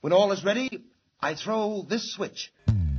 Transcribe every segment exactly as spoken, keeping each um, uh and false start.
When all is ready, I throw this switch.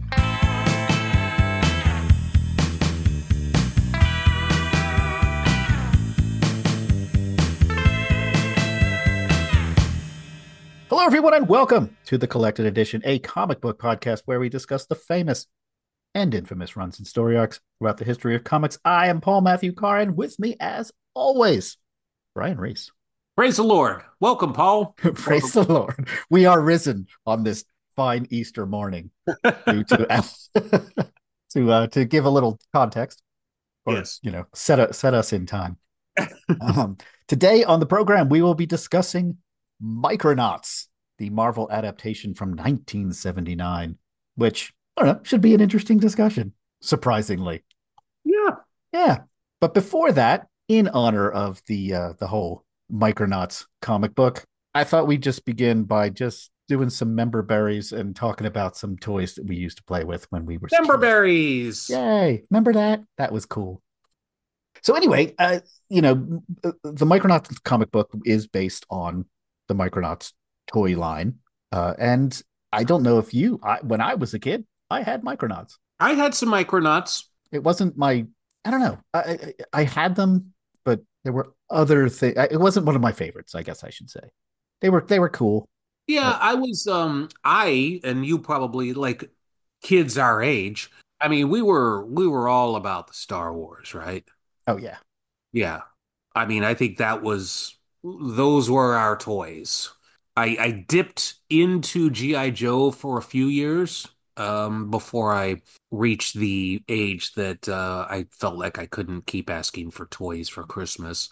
Hello, everyone, and welcome to the Collected Edition, a comic book podcast where we discuss the famous and infamous runs and story arcs throughout the history of comics. I am Paul Matthew Carr, and with me, as always, Brian Reese. Praise the Lord. Welcome, Paul. Praise the Lord. We are risen on this fine Easter morning to to, to, uh, to give a little context, or Yes. you know, set a, set us in time. um, today on the program, we will be discussing Micronauts, the Marvel adaptation from nineteen seventy-nine, which, I don't know, should be an interesting discussion, surprisingly. Yeah. Yeah. But before that, in honor of the uh, the whole Micronauts comic book, I thought we'd just begin by just doing some member berries and talking about some toys that we used to play with when we were Member kids. berries. Yay. Remember that? That was cool. So anyway, uh, you know, the Micronauts comic book is based on the Micronauts toy line. Uh, and I don't know if you, I, when I was a kid, I had Micronauts. I had some Micronauts. It wasn't my, I don't know. I, I, I had them, but there were other things. It wasn't one of my favorites, I guess I should say. They were, they were cool. Yeah, But, I was um I and you probably like kids our age. I mean, we were we were all about the Star Wars, right? oh yeah. Yeah. I mean, I think that was those were our toys. I I dipped into G I. Joe for a few years um before I reached the age that uh I felt like I couldn't keep asking for toys for Christmas.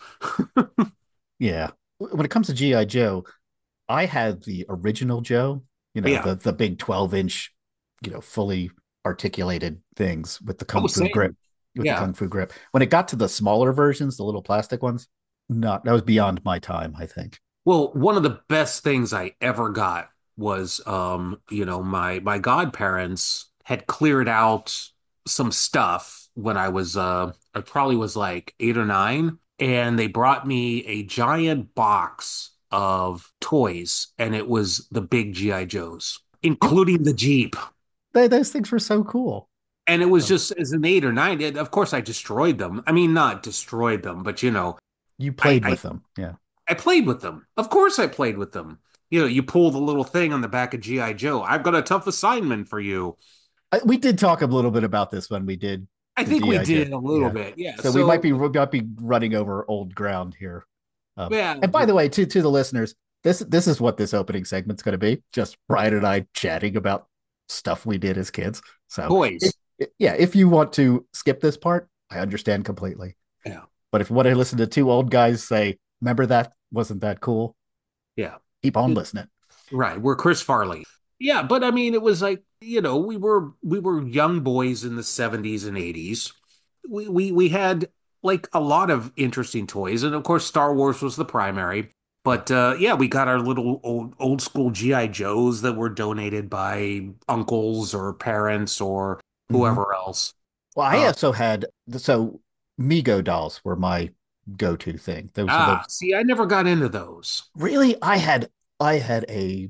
Yeah. When it comes to G I. Joe, I had the original Joe, you know, Yeah. the, the big twelve inch, you know, fully articulated things with the I Kung was Fu saying, grip, with the yeah. Kung Fu grip. When it got to the smaller versions, the little plastic ones, not, that was beyond my time, I think. Well, one of the best things I ever got was, um, you know, my my godparents had cleared out some stuff when I was, uh, I probably was like eight or nine, and they brought me a giant box of toys, and it was the big G I. Joes, including the Jeep. They, those things were so cool. And it was Um, just as an eight or nine, it, of course I destroyed them. I mean, not destroyed them, but you know, you I, played I with them. Yeah. I played with them. Of course I played with them. You know, you pull the little thing on the back of G I. Joe. I've got a tough assignment for you. I, we did talk a little bit about this when we did I the think we G I. Joe. did a little Yeah. bit. Yeah. So we might So, be, we might be running over old ground here. Um, yeah. and by the way, to to the listeners, this this is what this opening segment's going to be: just Brian and I chatting about stuff we did as kids. So, Toys. if, yeah, if you want to skip this part, I understand completely. Yeah. But if you want to listen to two old guys say, "Remember that? Wasn't that cool?" Yeah. Keep on listening. Right. We're Chris Farley. Yeah, but I mean it was like, you know, we were we were young boys in the seventies and eighties. We we we had like a lot of interesting toys, and of course Star Wars was the primary. But uh yeah, we got our little old old school G I. Joes that were donated by uncles or parents or Mm-hmm. whoever else. Well, I Uh, also had so Mego dolls were my go-to thing. Those are the ah, see, I never got into those. really I had I had a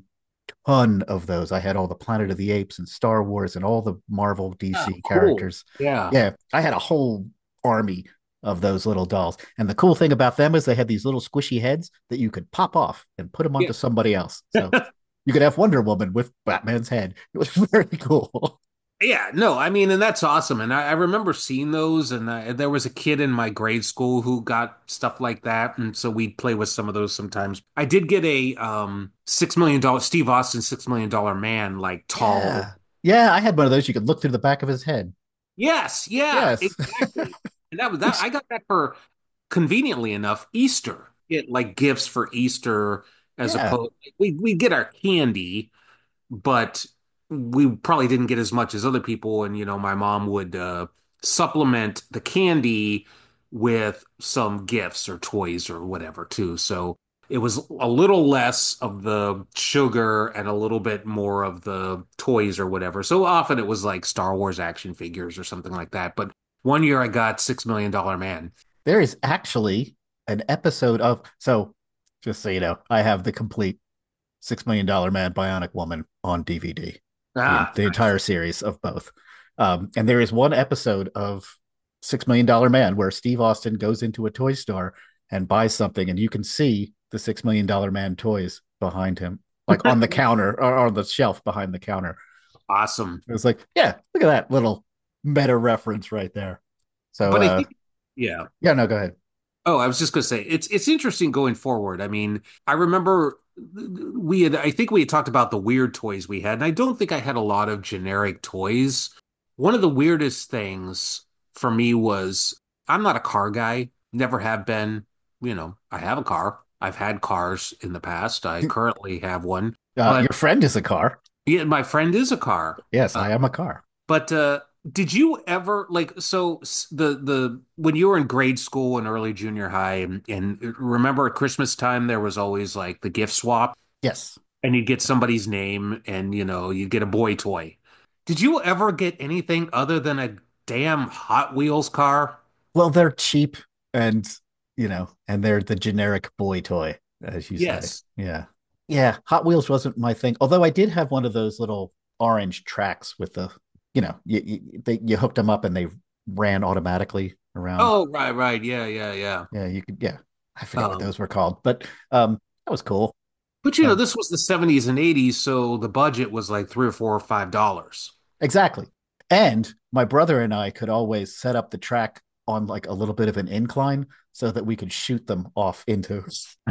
ton of those. I had all the Planet of the Apes and Star Wars and all the Marvel Ah, D C cool. characters. Yeah. Yeah, I had a whole army of those little dolls. And the cool thing about them is they had these little squishy heads that you could pop off and put them Yeah. onto somebody else. So you could have Wonder Woman with Batman's head. It was very cool. Yeah, no, I mean, and that's awesome. And I, I remember seeing those, and I, there was a kid in my grade school who got stuff like that, and so we'd play with some of those sometimes. I did get a um six million dollar Steve Austin six million dollar man, like tall. Yeah. Yeah, I had one of those. You could look through the back of his head. Yes, yeah, Yes. exactly. And that was that. Which, I got that for conveniently enough Easter. Get like gifts for Easter as yeah. opposed we we get our candy, but we probably didn't get as much as other people. And, you know, my mom would uh, supplement the candy with some gifts or toys or whatever, too. So it was a little less of the sugar and a little bit more of the toys or whatever. So often it was like Star Wars action figures or something like that. But one year I got Six Million Dollar Man. There is actually an episode of, so just so you know, I have the complete Six Million Dollar Man, Bionic Woman on D V D. The, Ah, the nice. entire series of both. Um, and there is one episode of Six Million Dollar Man where Steve Austin goes into a toy store and buys something, and you can see the Six Million Dollar Man toys behind him, like on the counter or on the shelf behind the counter. Awesome. It was like, yeah, look at that little meta reference right there. So, But I uh, think, yeah. yeah, no, go ahead. Oh, I was just going to say it's it's interesting going forward. I mean, I remember we had I think we had talked about the weird toys we had, and I don't think I had a lot of generic toys. One of the weirdest things for me was I'm not a car guy, never have been. You know, I have a car. I've had cars in the past. I currently have one, Uh, but your friend is a car. yeah, my friend is a car. Yes, Uh, I am a car. but uh, did you ever like so s- the the when you were in grade school and early junior high and, and remember at Christmas time there was always like the gift swap Yes. and you'd get somebody's name and you know you'd get a boy toy. Did you ever get anything other than a damn Hot Wheels car? Well, they're cheap and, you know, and they're the generic boy toy, as you say. Yes. Yeah. Yeah. Hot Wheels wasn't my thing. Although I did have one of those little orange tracks with the, you know, you, you, they, you hooked them up and they ran automatically around. Oh, right, right. Yeah, yeah, yeah. Yeah. You could, yeah. I forget what Um, those were called, but um, that was cool. but you know, Um, this was the seventies and eighties, so the budget was like three or four or five dollars. exactly. And my brother and I could always set up the track on like a little bit of an incline so that we could shoot them off into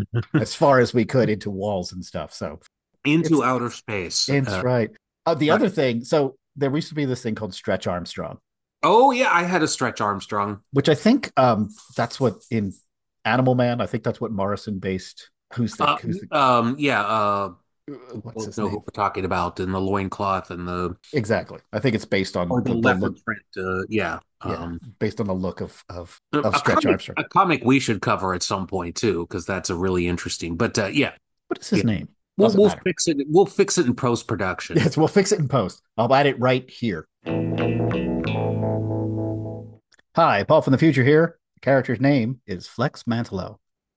as far as we could into walls and stuff. So it's Into outer space. it's Uh, right. Uh, the right. other thing, so there used to be this thing called Stretch Armstrong, Oh yeah, I had a Stretch Armstrong. which I think um that's what in Animal Man, I think that's what Morrison based. Who's the Uh, who's the um, yeah, uh, what's both his know who name? we're talking about in the loincloth and the Exactly. I think it's based on or the the, the look. leopard print. Uh, yeah. Yeah, Um, based on the look of of of a Stretch comic, Armstrong. a comic we should cover at some point too, because that's a really interesting. But uh, yeah, What is yeah, his name? we'll Doesn't we'll matter. fix it. We'll fix it in post production. Yes, we'll fix it in post. I'll add it right here. Hi, Paul from the future here. The character's name is Flex Mantelo.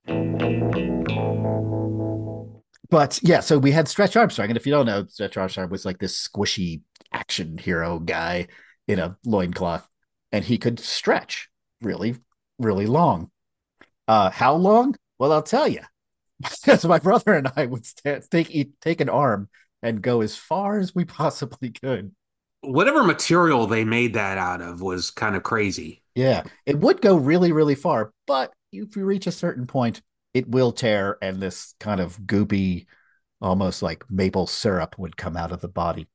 But yeah, so we had Stretch Armstrong. And if you don't know, Stretch Armstrong was like this squishy action hero guy in a loincloth. And he could stretch really, really long. Uh, how long? Well, I'll tell you. Because my brother and I would st- take, take an arm and go as far as we possibly could. Whatever material they made that out of was kind of crazy. Yeah, it would go really, really far, but if you reach a certain point, it will tear, and this kind of goopy, almost like maple syrup would come out of the body.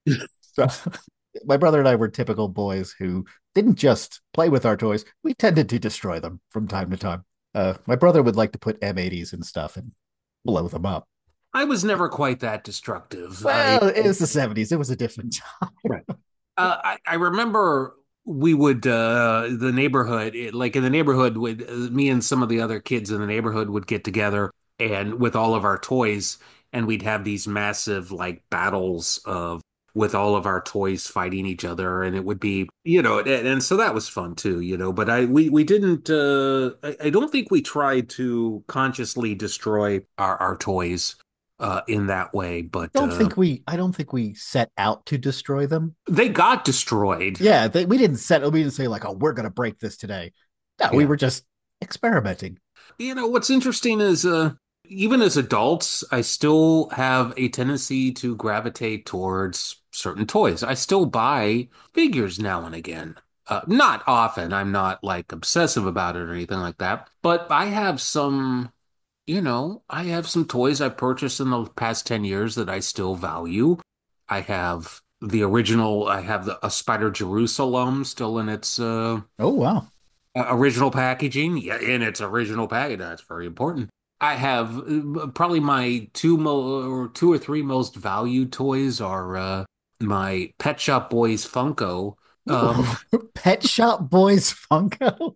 So, my brother and I were typical boys who didn't just play with our toys; we tended to destroy them from time to time. Uh, my brother would like to put M eighties and stuff and blow them up. I was never quite that destructive. I Well, it was the seventies; it was a different time. Right. Uh, I, I remember we would uh the neighborhood it, like in the neighborhood with uh, me and some of the other kids in the neighborhood would get together and with all of our toys and we'd have these massive like battles of with all of our toys fighting each other and it would be you know and, and so that was fun too you know but I we we didn't uh I, I don't think we tried to consciously destroy our our toys uh in that way but Don't uh think we. I don't think we set out to destroy them. they got destroyed. Yeah, they, we didn't set. We didn't say like, "Oh, we're going to break this today." No, we Yeah. were just experimenting. You know, what's interesting is uh even as adults, I still have a tendency to gravitate towards certain toys. I still buy figures now and again. Uh, not often. I'm not like obsessive about it or anything like that. But I have some, you know, I have some toys I purchased in the past ten years that I still value. I have the original, I have the a Spider Jerusalem still in its uh Oh wow! uh, original packaging, yeah, in its original package. That's very important. I have uh, probably my two mo or two or three most valued toys are uh, my Pet Shop Boys Funko. Um, Ooh, Pet Shop Boys Funko.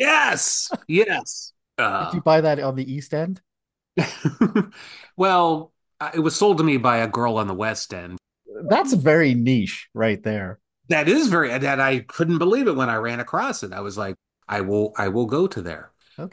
yes, yes. Did you Uh, buy that on the East End? well, uh, it was sold to me by a girl on the West End. That's very niche, right there. That is very, that I couldn't believe it when I ran across it. I was like, I will, I will go to there. Okay.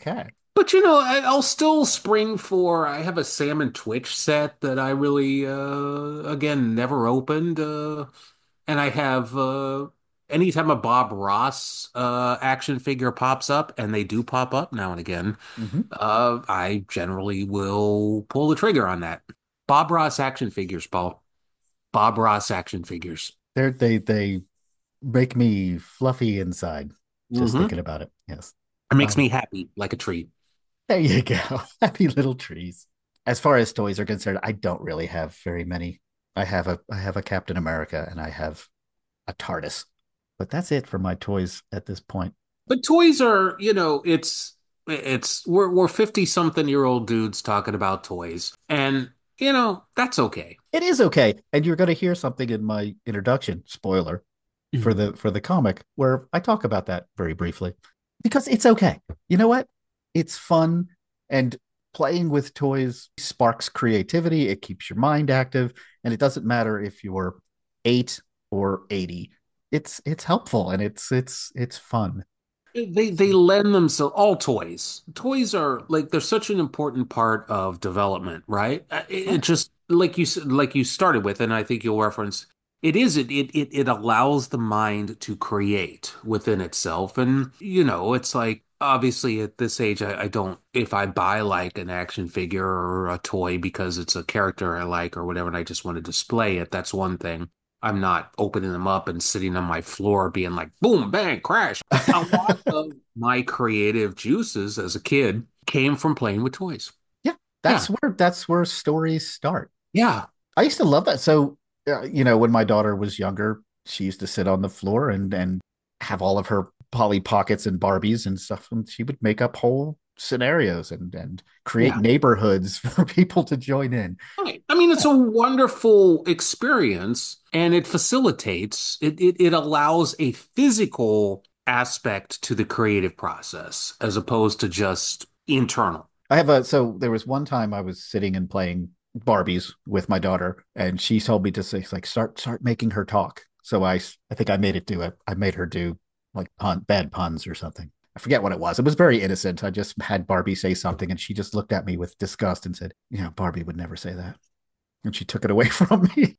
But you know, I, I'll still spring for. I have a Salmon Twitch set that I really, uh, again, never opened. Uh, and I have, uh, anytime a Bob Ross uh, action figure pops up, and they do pop up now and again, Hmm. uh, I generally will pull the trigger on that. Bob Ross action figures, Paul. Bob Ross action figures. They're, they they make me fluffy inside just Hmm. thinking about it. Yes. It makes Um, me happy like a tree. there you go. Happy little trees. As far as toys are concerned, I don't really have very many. I have a I have a Captain America and I have a TARDIS, but that's it for my toys at this point. But toys are, you know, it's it's we're we're fifty something year old dudes talking about toys. And, you know, that's okay. It is okay, and you're going to hear something in my introduction. Spoiler for Mhm. the for the comic where I talk about that very briefly because it's okay. You know what? It's fun, and playing with toys sparks creativity. It keeps your mind active, and it doesn't matter if you're eight or eighty. It's it's helpful and it's it's it's fun. They they lend themselves all toys. Toys are like they're such an important part of development, right? Uh, It, it Yeah. just like you s- like you started with, and I think you'll reference it is it it it it allows the mind to create within itself, and you know it's like obviously at this age I, I don't if I buy like an action figure or a toy because it's a character I like or whatever, and I just want to display it. That's one thing. I'm not opening them up and sitting on my floor being like boom, bang, crash. A lot of my creative juices as a kid came from playing with toys. Yeah, Yeah. that's where that's where stories start. Yeah. I used to love that. So, uh, you know, when my daughter was younger, she used to sit on the floor and and have all of her Polly Pockets and Barbies and stuff, and she would make up whole scenarios and and create Yeah. neighborhoods for people to join in. Right. I mean, it's a wonderful experience and it facilitates, it, it, it allows a physical aspect to the creative process as opposed to just internal. I have a so there was one time I was sitting and playing Barbies with my daughter, and she told me to say like start start making her talk. So I I think I made it do it. I made her do like pun, bad puns or something. I forget what it was. It was very innocent. I just had Barbie say something, and she just looked at me with disgust and said, "You know, Barbie would never say that." And she took it away from me.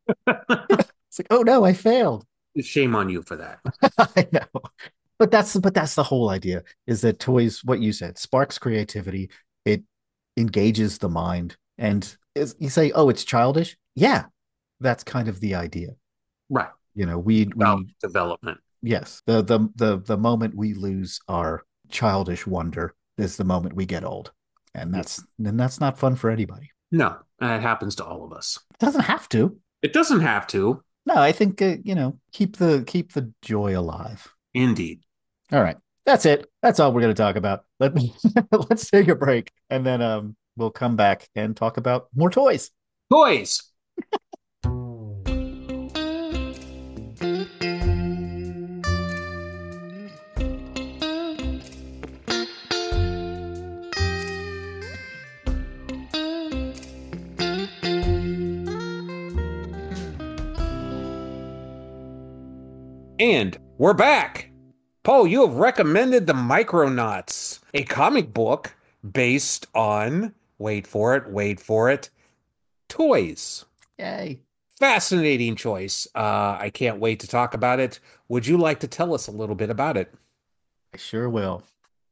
It's like, oh no, I failed. Shame on you for that. I know. But that's but that's the whole idea is that toys, what you said, sparks creativity. It engages the mind. And is, you say, oh, it's childish. Yeah, that's kind of the idea. Right. You know, we About we development. yes, the the the the moment we lose our childish wonder is the moment we get old. And Yeah. that's and that's not fun for anybody. No, it happens to all of us. It doesn't have to. It doesn't have to. No, I think uh, you know, keep the keep the joy alive. Indeed. All right. That's it. That's all we're going to talk about. Let me let's take a break and then um we'll come back and talk about more toys. Toys. And we're back. Paul, you have recommended The Micronauts, a comic book based on, wait for it, wait for it, toys. Yay. Fascinating choice. Uh, I can't wait to talk about it. Would you like to tell us a little bit about it? I sure will.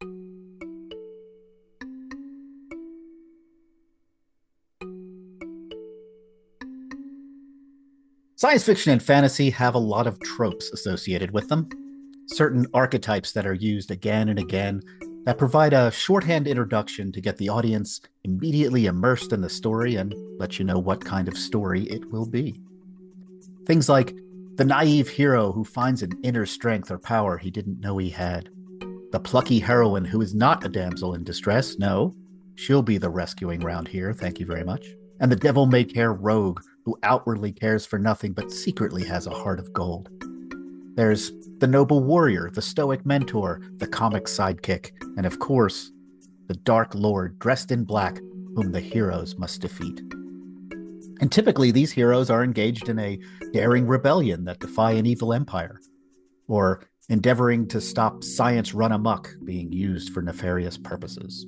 Science fiction and fantasy have a lot of tropes associated with them, certain archetypes that are used again and again that provide a shorthand introduction to get the audience immediately immersed in the story and let you know what kind of story it will be. Things like the naive hero who finds an inner strength or power he didn't know he had, the plucky heroine who is not a damsel in distress, no, she'll be the rescuing round here, thank you very much, and the devil-may-care rogue who outwardly cares for nothing but secretly has a heart of gold. There's the noble warrior, the stoic mentor, the comic sidekick, and of course, the dark lord dressed in black whom the heroes must defeat. And typically, these heroes are engaged in a daring rebellion that defy an evil empire, or endeavoring to stop science run amok being used for nefarious purposes.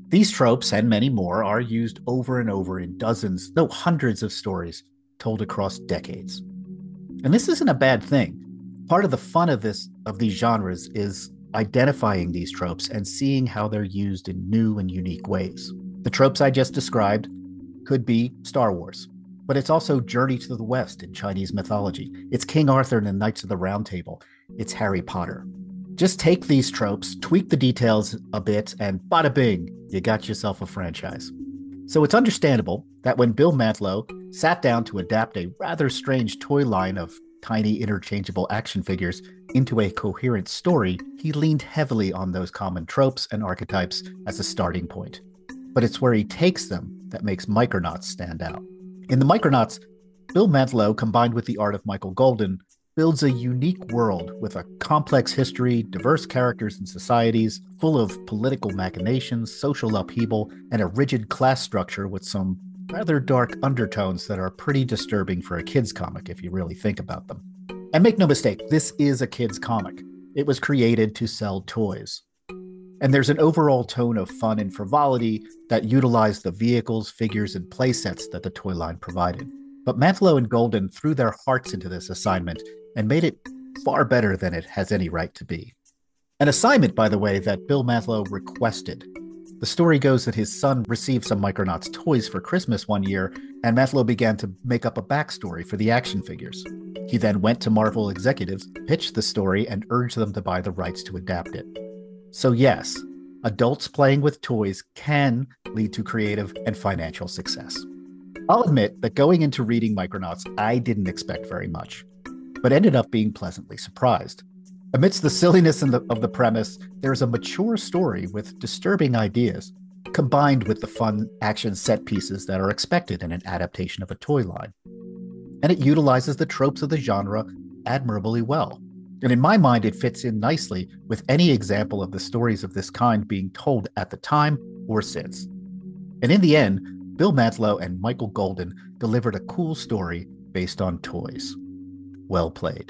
These tropes and many more are used over and over in dozens, no hundreds of stories told across decades. And this isn't a bad thing. Part of the fun of this of these genres is identifying these tropes and seeing how they're used in new and unique ways. The tropes I just described could be Star Wars, but it's also Journey to the West in Chinese mythology. It's King Arthur and the Knights of the Round Table. It's Harry Potter. Just take these tropes, tweak the details a bit, and bada bing, you got yourself a franchise. So it's understandable that when Bill Mantlo sat down to adapt a rather strange toy line of tiny interchangeable action figures into a coherent story, he leaned heavily on those common tropes and archetypes as a starting point. But it's where he takes them that makes Micronauts stand out. In the Micronauts, Bill Mantlo, combined with the art of Michael Golden, builds a unique world with a complex history, diverse characters and societies, full of political machinations, social upheaval, and a rigid class structure with some rather dark undertones that are pretty disturbing for a kid's comic if you really think about them. And make no mistake, this is a kid's comic. It was created to sell toys. And there's an overall tone of fun and frivolity that utilized the vehicles, figures, and playsets that the toy line provided. But Mantlo and Golden threw their hearts into this assignment and made it far better than it has any right to be. An assignment, by the way, that Bill Mantlo requested. The story goes that his son received some Micronauts toys for Christmas one year, and Mantlo began to make up a backstory for the action figures. He then went to Marvel executives, pitched the story, and urged them to buy the rights to adapt it. So yes, adults playing with toys can lead to creative and financial success. I'll admit that going into reading Micronauts, I didn't expect very much, but ended up being pleasantly surprised. Amidst the silliness the, of the premise, there is a mature story with disturbing ideas, combined with the fun action set pieces that are expected in an adaptation of a toy line. And it utilizes the tropes of the genre admirably well. And in my mind, it fits in nicely with any example of the stories of this kind being told at the time or since. And in the end, Bill Mantlo and Michael Golden delivered a cool story based on toys. Well played.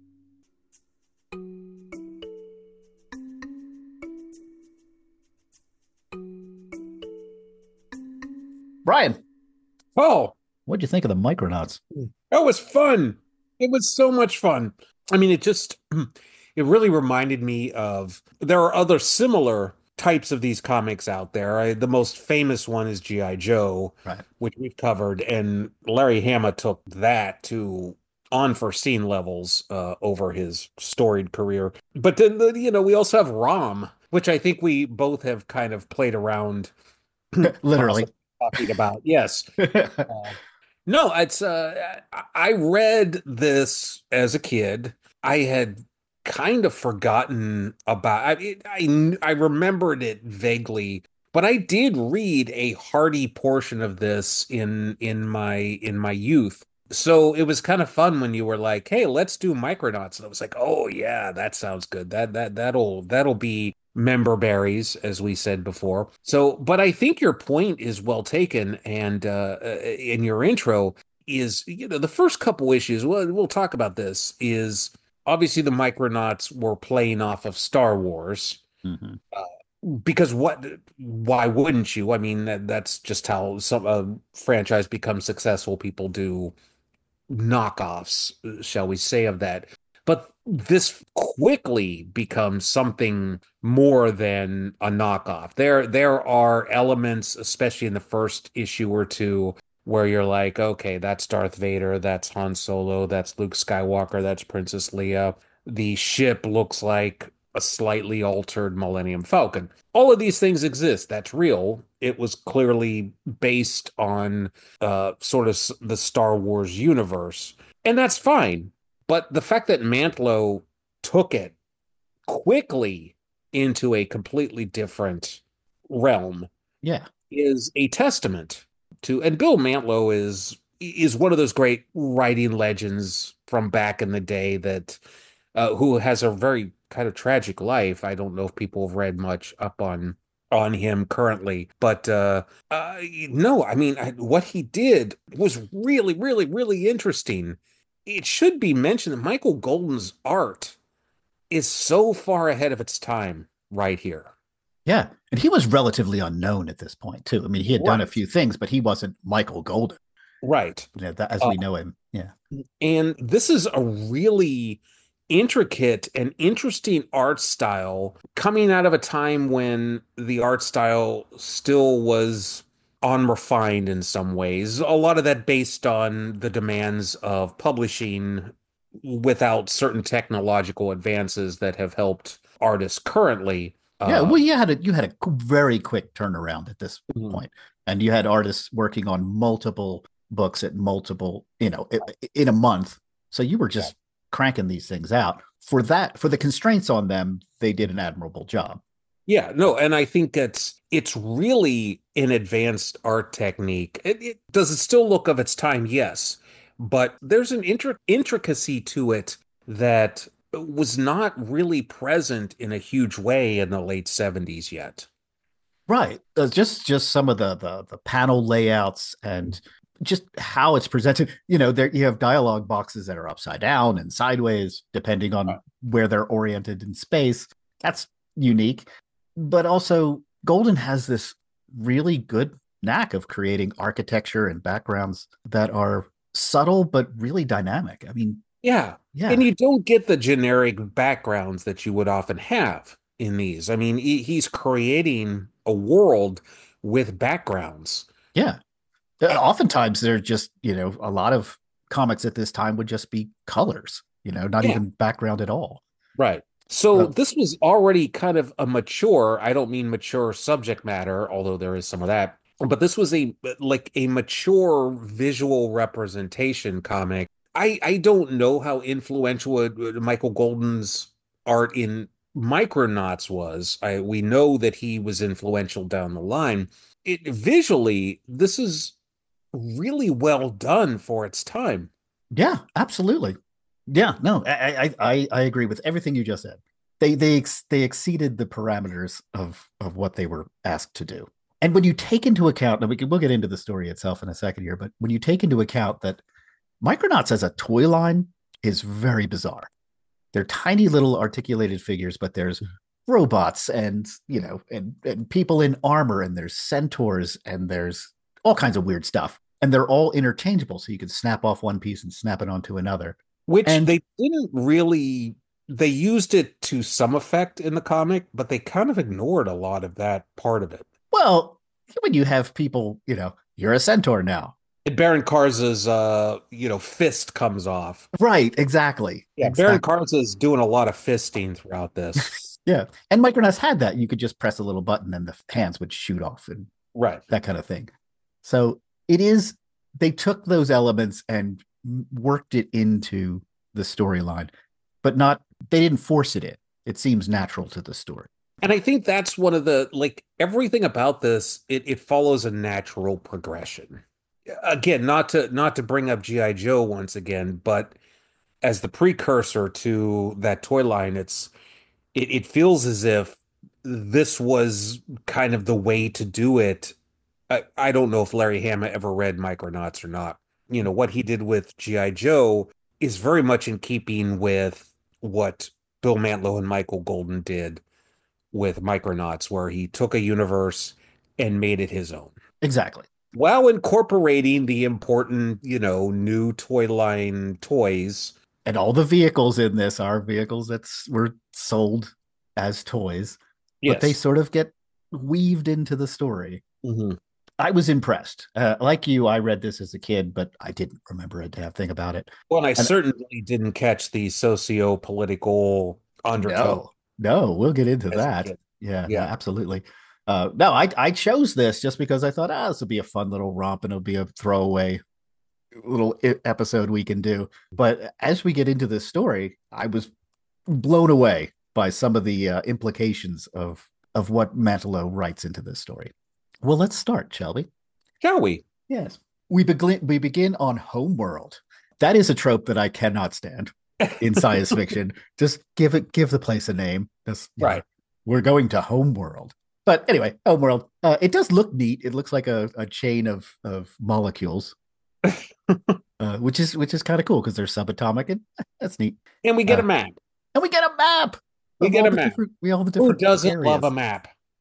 Brian, Oh, what'd you think of the Micronauts? that was fun. It was so much fun. I mean, it just, it really reminded me of, there are other similar types of these comics out there. I, the most famous one is G I. Joe, Right. which we've covered, and Larry Hama took that to unforeseen levels uh, over his storied career. But then, you know, we also have Rom, which I think we both have kind of played around Literally. talking about. Yes. Uh, no, it's uh I read this as a kid. I had kind of forgotten about I I I remembered it vaguely, but I did read a hearty portion of this in in my in my youth. So it was kind of fun when you were like, "Hey, let's do Micronauts." And I was like, "Oh yeah, that sounds good. That that that'll that'll be member berries," as we said before. So, but I think your point is well taken, and uh, in your intro is, you know, the first couple issues. We'll we'll talk about this. Is obviously the Micronauts were playing off of Star Wars. Mm-hmm. Uh, because what? Why wouldn't you? I mean, that, that's just how some a franchise becomes successful. People do knockoffs, shall we say, of that. But this quickly becomes something more than a knockoff. There, there are elements, especially in the first issue or two, where you're like, okay, that's Darth Vader, that's Han Solo, that's Luke Skywalker, that's Princess Leia. The ship looks like a slightly altered Millennium Falcon. All of these things exist. That's real. It was clearly based on uh, sort of the Star Wars universe, and that's fine. But the fact that Mantlo took it quickly into a completely different realm, yeah, is a testament to, and Bill Mantlo is is one of those great writing legends from back in the day that uh, who has a very kind of tragic life. I don't know if people have read much up on on him currently, but uh, uh, no, I mean, I, what he did was really, really, really interesting. It should be mentioned that Michael Golden's art is so far ahead of its time right here. Yeah. And he was relatively unknown at this point, too. I mean, he had done a Right. few things, but he wasn't Michael Golden, Right. you know, that, as Uh, we know him. Yeah. and this is a really intricate and interesting art style coming out of a time when the art style still was unrefined in some ways. A lot of that based on the demands of publishing without certain technological advances that have helped artists currently. Yeah. Uh, Well, you had a, you had a qu- very quick turnaround at this mhm. point, and you had artists working on multiple books at multiple, you know, i- i- in a month. So you were Yeah. just cranking these things out. For that, for the constraints on them, they did an admirable job. Yeah, no, and I think it's it's really an advanced art technique. It, it does it still look of its time? Yes, but there's an intri intricacy to it that was not really present in a huge way in the late seventies yet. Right. Uh, just just some of the, the the panel layouts and just how it's presented. You know, there you have dialogue boxes that are upside down and sideways, depending on where they're oriented in space. That's unique. But also, Golden has this really good knack of creating architecture and backgrounds that are subtle but really dynamic. I mean, Yeah. And yeah, you don't get the generic backgrounds that you would often have in these. I mean, he, he's creating a world with backgrounds. yeah. Uh, Oftentimes, they're just, you know, a lot of comics at this time would just be colors, you know, not Yeah. even background at all. Right. So Well, this was already kind of a mature, I don't mean mature subject matter, although there is some of that, but this was a like a mature visual representation comic. I I don't know how influential uh, Michael Golden's art in Micronauts was. I we know that he was influential down the line. It visually, this is really well done for its time. yeah, absolutely. Yeah, no, I, I, I, I agree with everything you just said. They, they, ex, they exceeded the parameters of, of what they were asked to do. And when you take into account, now we can, we'll get into the story itself in a second here, but when you take into account that Micronauts as a toy line is very bizarre. They're tiny little articulated figures, but there's robots and, you know, and, and people in armor, and there's centaurs, and there's all kinds of weird stuff. And they're all interchangeable. So you can snap off one piece and snap it onto another. Which And they didn't really, they used it to some effect in the comic, but they kind of ignored a lot of that part of it. well, when you have people, you know, you're a centaur now. And Baron Karza's uh, you know, fist comes off. Right, exactly. Yeah, Baron Exactly. Karza is doing a lot of fisting throughout this. Yeah. And Micronauts had that. You could just press a little button and the hands would shoot off and Right. that kind of thing. So it is, they took those elements and worked it into the storyline, but not, they didn't force it in. It seems natural to the story. And I think that's one of the like everything about this, it it follows a natural progression. Again, not to not to bring up G I. Joe once again, but as the precursor to that toy line, it's it, it feels as if this was kind of the way to do it. I, I don't know if Larry Hama ever read Micronauts or not. You know, what he did with G I. Joe is very much in keeping with what Bill Mantlo and Michael Golden did with Micronauts, where he took a universe and made it his own Exactly. while incorporating the important, you know, new toy line toys. And all the vehicles in this are vehicles that were sold as toys, but they Yes. sort of get weaved into the story. Mhm. I was impressed. Uh, like you, I read this as a kid, but I didn't remember a damn thing about it. Well, I And certainly didn't catch the socio-political undertone no, no, we'll get into as a that. kid. Yeah, no, Yeah. absolutely. Uh, no, I I chose this just because I thought, ah, this will be a fun little romp and it'll be a throwaway little episode we can do. But as we get into this story, I was blown away by some of the uh, implications of of what Mantelo writes into this story. Well, let's start, shall we? Shall we? Yes. We begin we begin on Homeworld. That is a trope that I cannot stand in science fiction. Just give it give the place a name. Just, Right. know, we're going to Homeworld. But anyway, Homeworld. Uh, it does look neat. It looks like a, a chain of of molecules. uh, which is which is kind of cool because they're subatomic and that's neat. And we get Uh, a map. and we get a map. We of get all a the map. different we all the Who different doesn't areas. love a map?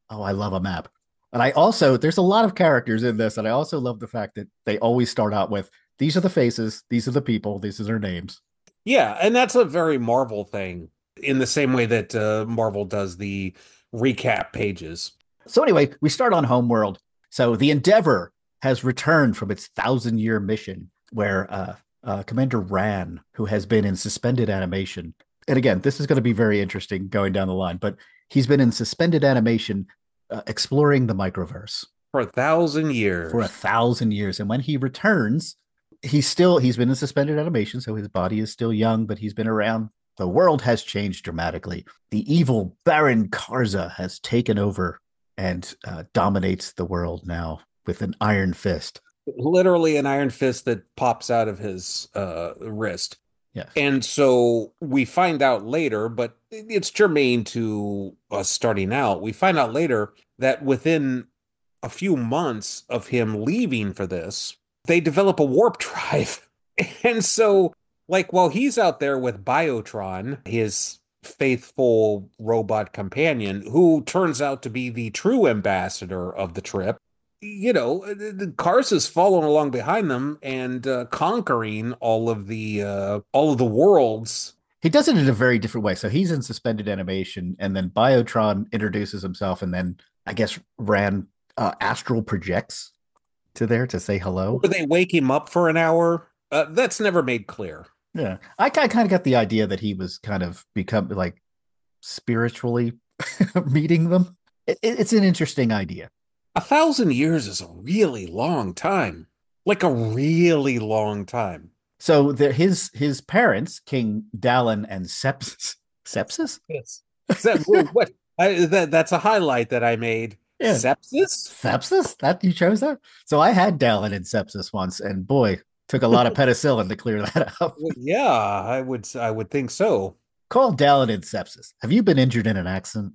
Oh, I love a map. And I also, there's a lot of characters in this, and I also love the fact that they always start out with these are the faces, these are the people, these are their names. Yeah, and that's a very Marvel thing in the same way that uh, Marvel does the recap pages. So, anyway, we start on Homeworld. So, the Endeavor has returned from its thousand year mission where uh, uh, Commander Ran, who has been in suspended animation, and again, this is going to be very interesting going down the line, but he's been in suspended animation uh, exploring the microverse For a thousand years. for a thousand years. And when he returns, he's still, he's been in suspended animation, so his body is still young, but he's been around. The world has changed dramatically. The evil Baron Karza has taken over and uh, dominates the world now with an iron fist. Literally an iron fist that pops out of his uh, wrist. Yes. And so we find out later, but it's germane to us starting out. We find out later that within a few months of him leaving for this, they develop a warp drive. And so, like, while he's out there with Biotron, his faithful robot companion, who turns out to be the true ambassador of the trip, you know, the Cars is following along behind them and uh, conquering all of the uh, all of the worlds. He does it in a very different way. So he's in suspended animation, and then Biotron introduces himself, and then I guess Ran uh, astral projects to there to say hello. Or they wake him up for an hour. Uh, that's never made clear. Yeah, I, I kind of got the idea that he was kind of become like spiritually meeting them. It, it's an interesting idea. A thousand years is a really long time, like a really long time. So the, his his parents, King Dallin and Sepsis, Sepsis, Yes. That, what? I, that, that's a highlight that I made. Yeah. Sepsis? Sepsis? That you chose that? So I had Dallin and Sepsis once, and boy, took a lot of penicillin to clear that up. Well, yeah, I would I would think so. Call Dallin and Sepsis. Have you been injured in an accident?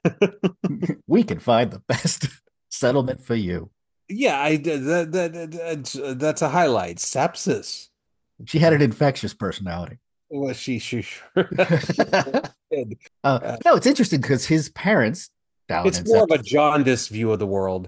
We can find the best settlement for you. Yeah, I that, that, that that's a highlight. Sepsis. She had an infectious personality. Well, she she sure did. uh, Uh, no, it's interesting because his parents, Dallin It's and more of a Sepsis, jaundiced view of the world.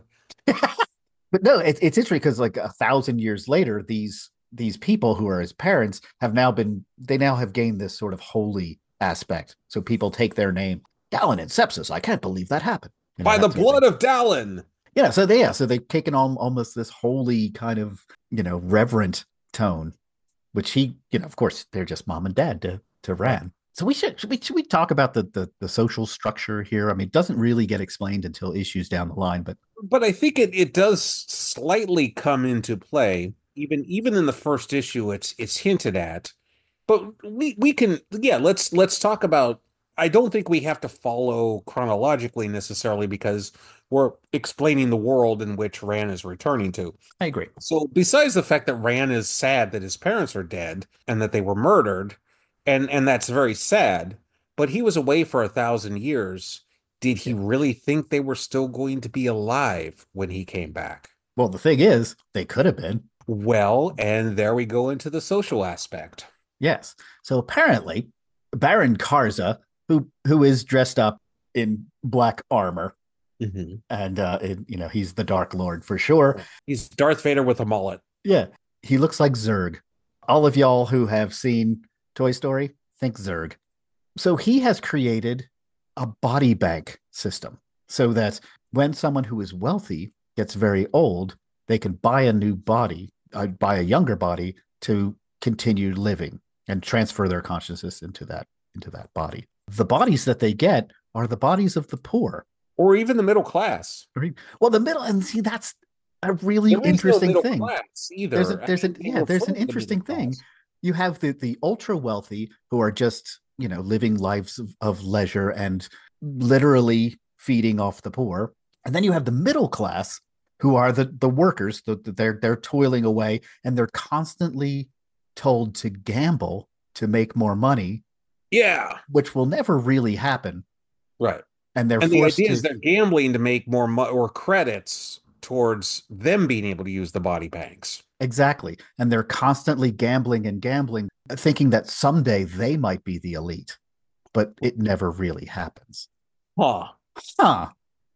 but no, it, it's interesting because like a thousand years later, these these people who are his parents have now been they now have gained this sort of holy aspect. So people take their name, Dallin and Sepsis. I can't believe that happened. You know, By that the sort blood thing. of Dallin. Yeah, so they yeah, so they've taken on almost this holy kind of, you know, reverent tone, which he, you know, of course, they're just mom and dad to to Ran. So we should should we should we talk about the the, the social structure here? I mean, it doesn't really get explained until issues down the line, but But I think it, it does slightly come into play. Even even in the first issue, it's it's hinted at. But we we can yeah, let's let's talk about I don't think we have to follow chronologically necessarily because we're explaining the world in which Ran is returning to. I agree. So besides the fact that Ran is sad that his parents are dead and that they were murdered, and and that's very sad, but he was away for a thousand years. Did he Yeah. really think they were still going to be alive when he came back? Well, the thing is, they could have been. Well, and there we go into the social aspect. Yes. So apparently, Baron Karza, who who is dressed up in black armor, Mhm. and uh, it, you know, he's the Dark Lord for sure. He's Darth Vader with a mullet. Yeah, he looks like Zurg. All of y'all who have seen Toy Story, think Zurg. So he has created a body bank system so that when someone who is wealthy gets very old, they can buy a new body, uh, buy a younger body to continue living and transfer their consciousness into that into that body. The bodies that they get are the bodies of the poor. Or even the middle class. Right? Well, the middle, and see, that's a really There is no interesting middle thing. class either. There's a, there's I an mean, they yeah, there's refer an to the interesting middle thing. class. You have the the ultra wealthy who are just, you know, living lives of, of leisure and literally feeding off the poor. And then you have the middle class who are the the workers, the, the, they're they're toiling away and they're constantly told to gamble to make more money, Yeah, which will never really happen. right. And they're And the forced idea to is they're gambling to make more mo or credits towards them being able to use the body banks. exactly. And they're constantly gambling and gambling, thinking that someday they might be the elite, but it never really happens. Huh. Huh.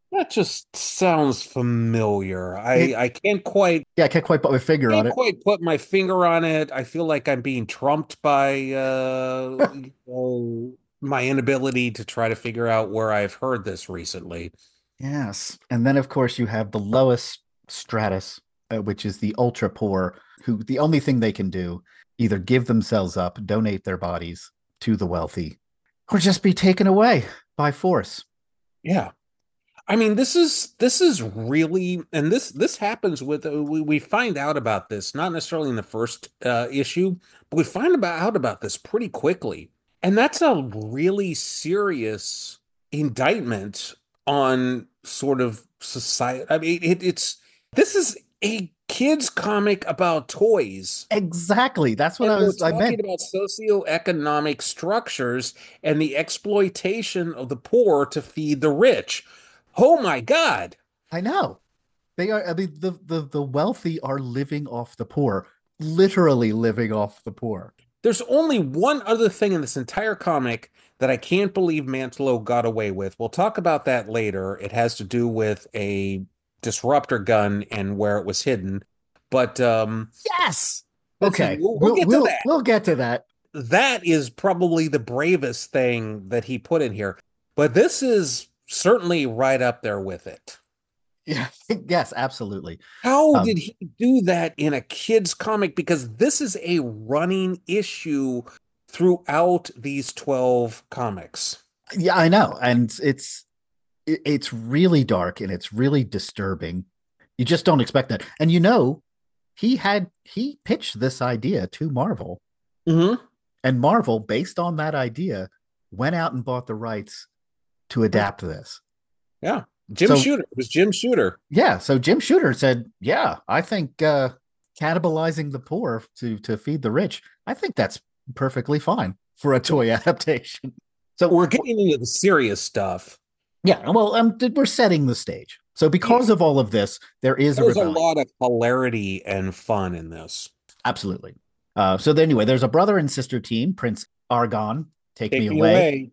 That just sounds familiar. I It I can't quite yeah, I can't quite put my finger on can't it. quite put my finger on it. I feel like I'm being trumped by uh you know, my inability to try to figure out where I've heard this recently. Yes. And then, of course, you have the lowest stratus, uh, which is the ultra poor, who the only thing they can do either give themselves up, donate their bodies to the wealthy, or just be taken away by force. Yeah. I mean, this is this is really, and this this happens with uh, we we find out about this not necessarily in the first uh, issue, but we find about out about this pretty quickly, and that's a really serious indictment on sort of society. I mean, it, it's this is a kids comic about toys. Exactly. That's what And I we're was I talking meant. about socioeconomic structures and the exploitation of the poor to feed the rich. Oh my God. I know. They are I mean the the the wealthy are living off the poor, literally living off the poor. There's only one other thing in this entire comic that I can't believe Mantlo got away with. We'll talk about that later. It has to do with a disruptor gun and where it was hidden. But um, Yes. this is Okay. we'll, we'll We'll get to we'll that. we'll get to that. That is probably the bravest thing that he put in here. But this is certainly right up there with it. Yeah. Yes, absolutely. How Um, did he do that in a kid's comic? Because this is a running issue throughout these twelve comics. yeah, I know. And it's it- it's really dark and it's really disturbing. You just don't expect that. And you know, he had he pitched this idea to Marvel, Hmm. and Marvel, based on that idea, went out and bought the rights to adapt this. Yeah. Jim So Shooter. It was Jim Shooter. yeah, so Jim Shooter said, "Yeah, I think uh, cannibalizing the poor to to feed the rich, I think that's perfectly fine for a toy adaptation." So We're getting into the serious stuff. yeah, well, um, we're setting the stage. So Yeah. because of all of this, there is a There's a rebellion. lot of hilarity and fun in this. Absolutely. Uh, so anyway, there's a brother and sister team. Prince Argon, take me Take me away. away.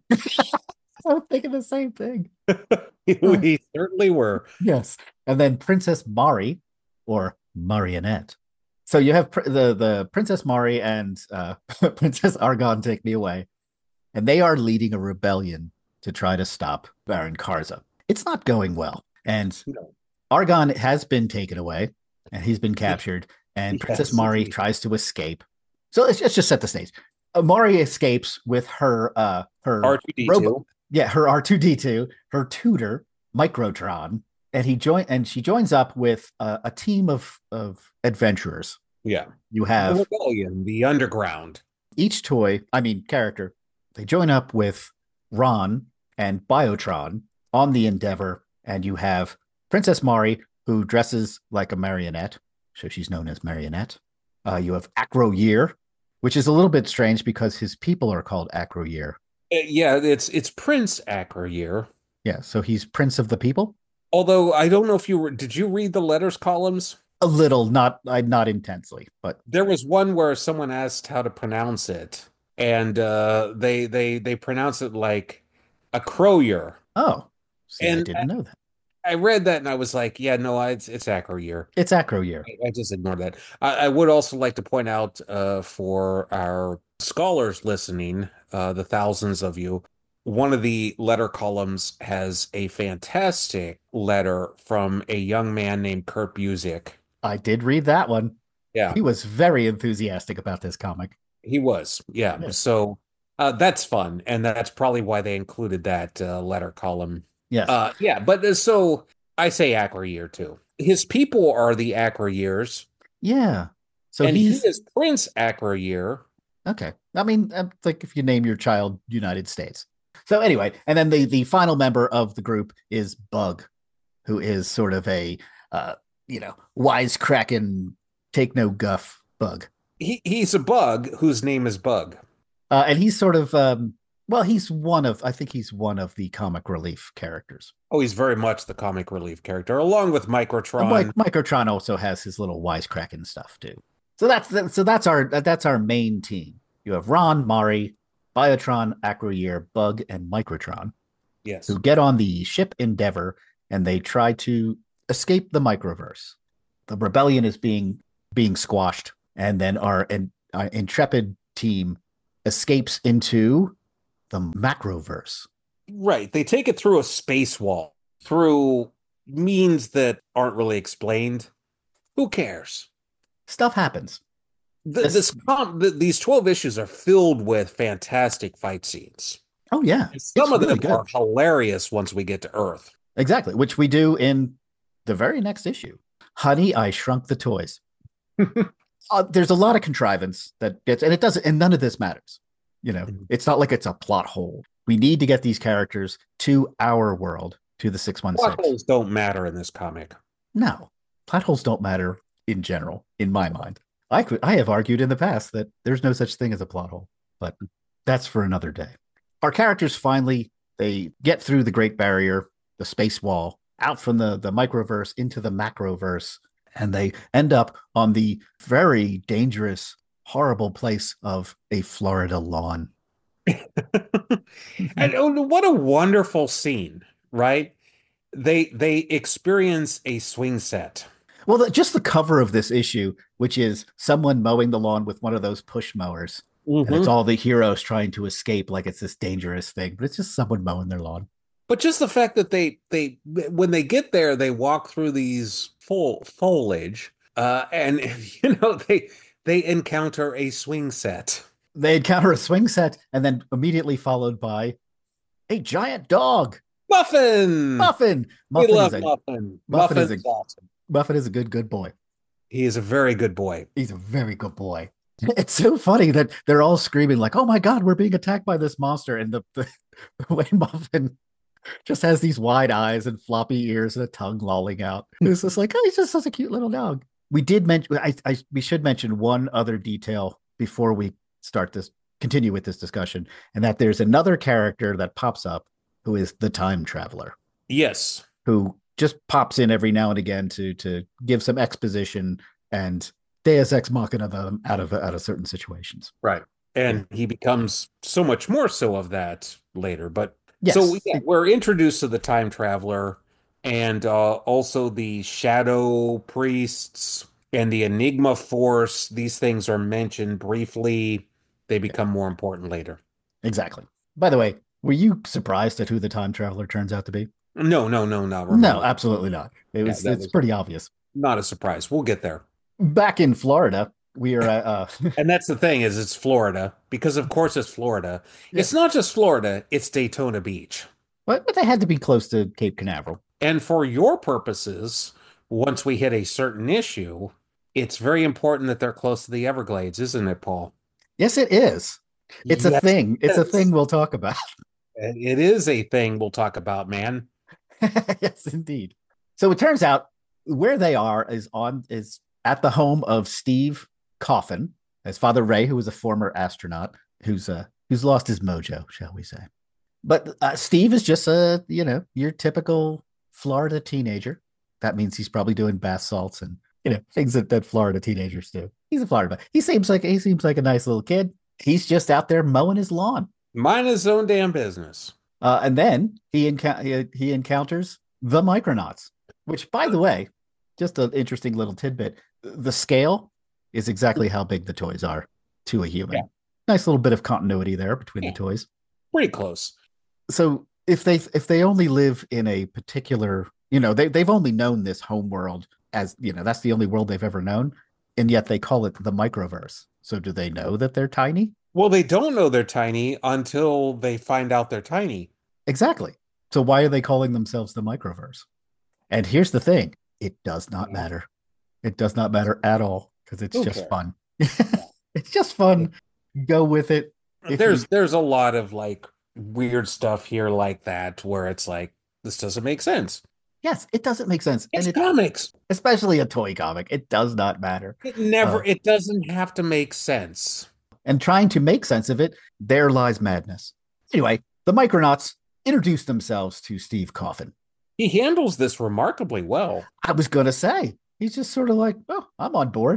I'm thinking the same thing. We certainly were. Yes, and then Princess Mari, or Marionette. So you have pr- the the Princess Mari and uh, Princess Argon, take me away, and they are leading a rebellion to try to stop Baron Karza. It's not going well, and No. Argon has been taken away, and he's been captured, and Princess Yes, Mari indeed. tries to escape. So let's, let's just set the stage. Uh, Mari escapes with her uh her robot, R two D two. yeah, her R two D two, her tutor Microtron, and he join and she joins up with uh, a team of of adventurers. Yeah. You The have rebellion, the underground. each toy, I mean character, they join up with Ron and Biotron on the Endeavor, and you have Princess Mari, who dresses like a marionette, so she's known as Marionette. Uh, you have Acro Year, which is a little bit strange because his people are called Acro Year. Uh, yeah, it's it's Prince Acroyear. Yeah, so he's Prince of the People. Although I don't know if you were, did you read the letters columns? A little, not I not intensely, but There was one where someone asked how to pronounce it, and uh, they they they pronounce it like a crowier. oh, see, I And I, didn't know that. I read that and I was like, yeah, no, I, it's it's Acroyear. It's Acro Year. I, I just ignored that. I, I would also like to point out uh, for our scholars listening, uh, the thousands of you, one of the letter columns has a fantastic letter from a young man named Kurt Busiek. I did read that one. Yeah, He was very enthusiastic about this comic. he was. Yeah, Yeah. so uh, that's fun, and that's probably why they included that uh, letter column. Yes. Uh, yeah, but uh, so I say Acroyear too. His people are the Acroyears, Yeah. So and he he's is Prince Acroyear. okay. I mean, uh, like if you name your child United States. So anyway, and then the the final member of the group is Bug, who is sort of a uh, you know, wisecracking, take no guff bug. He he's a bug whose name is Bug. Uh, and he's sort of um well, he's one of I think he's one of the comic relief characters. Oh, he's very much the comic relief character, along with And Microtron. Mike, Microtron also has his little wisecracking stuff too. So that's so that's our that's our main team. You have Ron, Mari, Biotron, Acroyear, Bug, and Microtron, Yes. who get on the ship Endeavor and they try to escape the microverse. The rebellion is being being squashed, and then our, our intrepid team escapes into the macroverse. Right. They take it through a space wall, through means that aren't really explained. Who cares? Stuff happens. The, this, this the, these twelve issues are filled with fantastic fight scenes. Oh, yeah. Some of really them good. Are hilarious once we get to Earth. Exactly, which we do in the very next issue. Honey, I Shrunk the Toys. uh, there's a lot of contrivance that gets, and it doesn't, and none of this matters. You know, mm-hmm. It's not like it's a plot hole. We need to get these characters to our world, to the six one six. Plot holes don't matter in this comic. No, plot holes don't matter in general, in my mind. I could, I have argued in the past that there's no such thing as a plot hole, but that's for another day. Our characters finally, they get through the Great Barrier, the space wall, out from the, the microverse into the macroverse, and they end up on the very dangerous, horrible place of a Florida lawn. And what a wonderful scene, right? They they experience a swing set. Well, the, just the cover of this issue, which is someone mowing the lawn with one of those push mowers. Mm-hmm. And it's all the heroes trying to escape like it's this dangerous thing, but it's just someone mowing their lawn. But just the fact that they, they when they get there, they walk through these full foliage, uh, and, you know, they they encounter a swing set. They encounter a swing set, and then immediately followed by a giant dog. Muffin! Muffin! Muffin we love is a, Muffin. Muffin is a, awesome. Muffin is a good, good boy. He is a very good boy. He's a very good boy. It's so funny that they're all screaming like, oh my God, we're being attacked by this monster. And the, the, the way Muffin just has these wide eyes and floppy ears and a tongue lolling out. It's just like, oh, he's just such a cute little dog. We did mention, I, I, we should mention one other detail before we start this, continue with this discussion, and that there's another character that pops up who is the time traveler. Yes. Who just pops in every now and again to, to give some exposition and Deus Ex Machina them out of out of certain situations. Right. And he becomes so much more so of that later. But yes. So yeah, we're introduced to the time traveler and uh, also the shadow priests and the Enigma Force. These things are mentioned briefly. They become more important later. Exactly. By the way, were you surprised at who the time traveler turns out to be? No, no, no, no. No, absolutely not. It was yeah, it's was pretty obvious. Not a surprise. We'll get there. Back in Florida, we are at, uh and that's the thing is it's Florida, because of course it's Florida. Yeah. It's not just Florida, it's Daytona Beach. But, but they had to be close to Cape Canaveral. And for your purposes, once we hit a certain issue, it's very important that they're close to the Everglades, isn't it, Paul? Yes, it is. It's yes, a thing. It it's a thing we'll talk about. It is a thing we'll talk about, man. Yes, indeed. So it turns out where they are is on is at the home of Steve Coffin, his father Ray, who was a former astronaut who's uh who's lost his mojo, shall we say. But uh, Steve is just a, you know, your typical Florida teenager. That means he's probably doing bath salts and, you know, things that, that Florida teenagers do. He's a Florida, he seems like he seems like a nice little kid. He's just out there mowing his lawn. Mind his own damn business. Uh, and then he, enc- he he encounters the Micronauts, which, by the way, just an interesting little tidbit. The scale is exactly how big the toys are to a human. Yeah. Nice little bit of continuity there between yeah. the toys. Pretty close. So if they if they only live in a particular, you know, they they've only known this home world as, you know, that's the only world they've ever known, and yet they call it the microverse. So do they know that they're tiny? Well, they don't know they're tiny until they find out they're tiny. Exactly. So why are they calling themselves the microverse? And here's the thing. It does not matter. It does not matter at all because it's Who just cares? Fun. It's just fun. Go with it. If there's you... there's a lot of like weird stuff here like that where it's like, this doesn't make sense. Yes, it doesn't make sense. It's and comics. Especially a toy comic. It does not matter. It never, uh, it doesn't have to make sense. And trying to make sense of it, there lies madness. Anyway, the Micronauts introduce themselves to Steve Coffin. He handles this remarkably well. I was going to say, he's just sort of like, oh, I'm on board.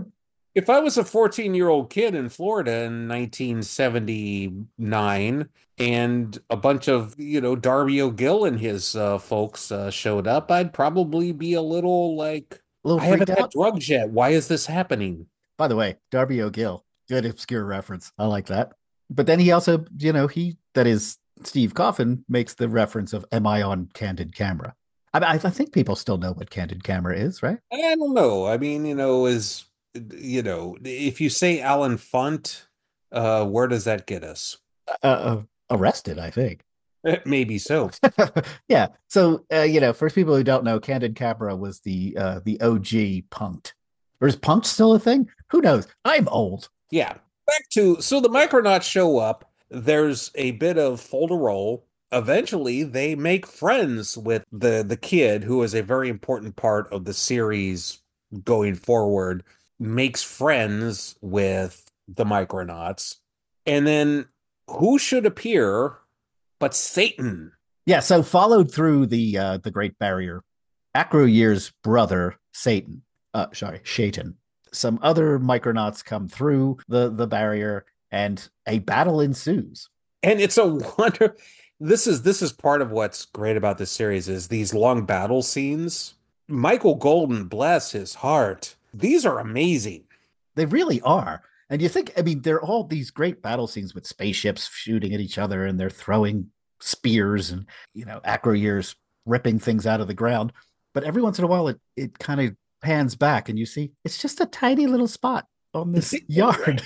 If I was a fourteen year old kid in Florida in nineteen seventy-nine and a bunch of, you know, Darby O'Gill and his uh, folks uh, showed up, I'd probably be a little like, A little I freaked haven't had out. drugs yet. Why is this happening? By the way, Darby O'Gill, good obscure reference. I like that. But then he also, you know, he that is Steve Coffin makes the reference of "Am I on candid camera?" I, I think people still know what candid camera is, right? I don't know. I mean, you know, is, you know, if you say Alan Funt, uh, where does that get us? Uh, uh, arrested, I think. Maybe so. Yeah. So, uh, you know, for people who don't know, candid camera was the uh, the O G Punked. Or is Punked still a thing? Who knows? I'm old. Yeah. Back to so the Micronauts show up. There's a bit of folderol. Eventually, they make friends with the the kid who is a very important part of the series going forward. Makes friends with the Micronauts, and then who should appear but Satan? Yeah. So followed through the uh, the Great Barrier, Acro-Year's brother Satan. Uh, sorry, Shaitan. Some other Micronauts come through the the barrier, and a battle ensues. And it's a wonder. This is this is part of what's great about this series is these long battle scenes. Michael Golden, bless his heart. These are amazing. They really are. And you think, I mean, they're all these great battle scenes with spaceships shooting at each other and they're throwing spears and, you know, Acro-Year's ripping things out of the ground. But every once in a while, it, it kind of pans back and you see it's just a tiny little spot on this yard.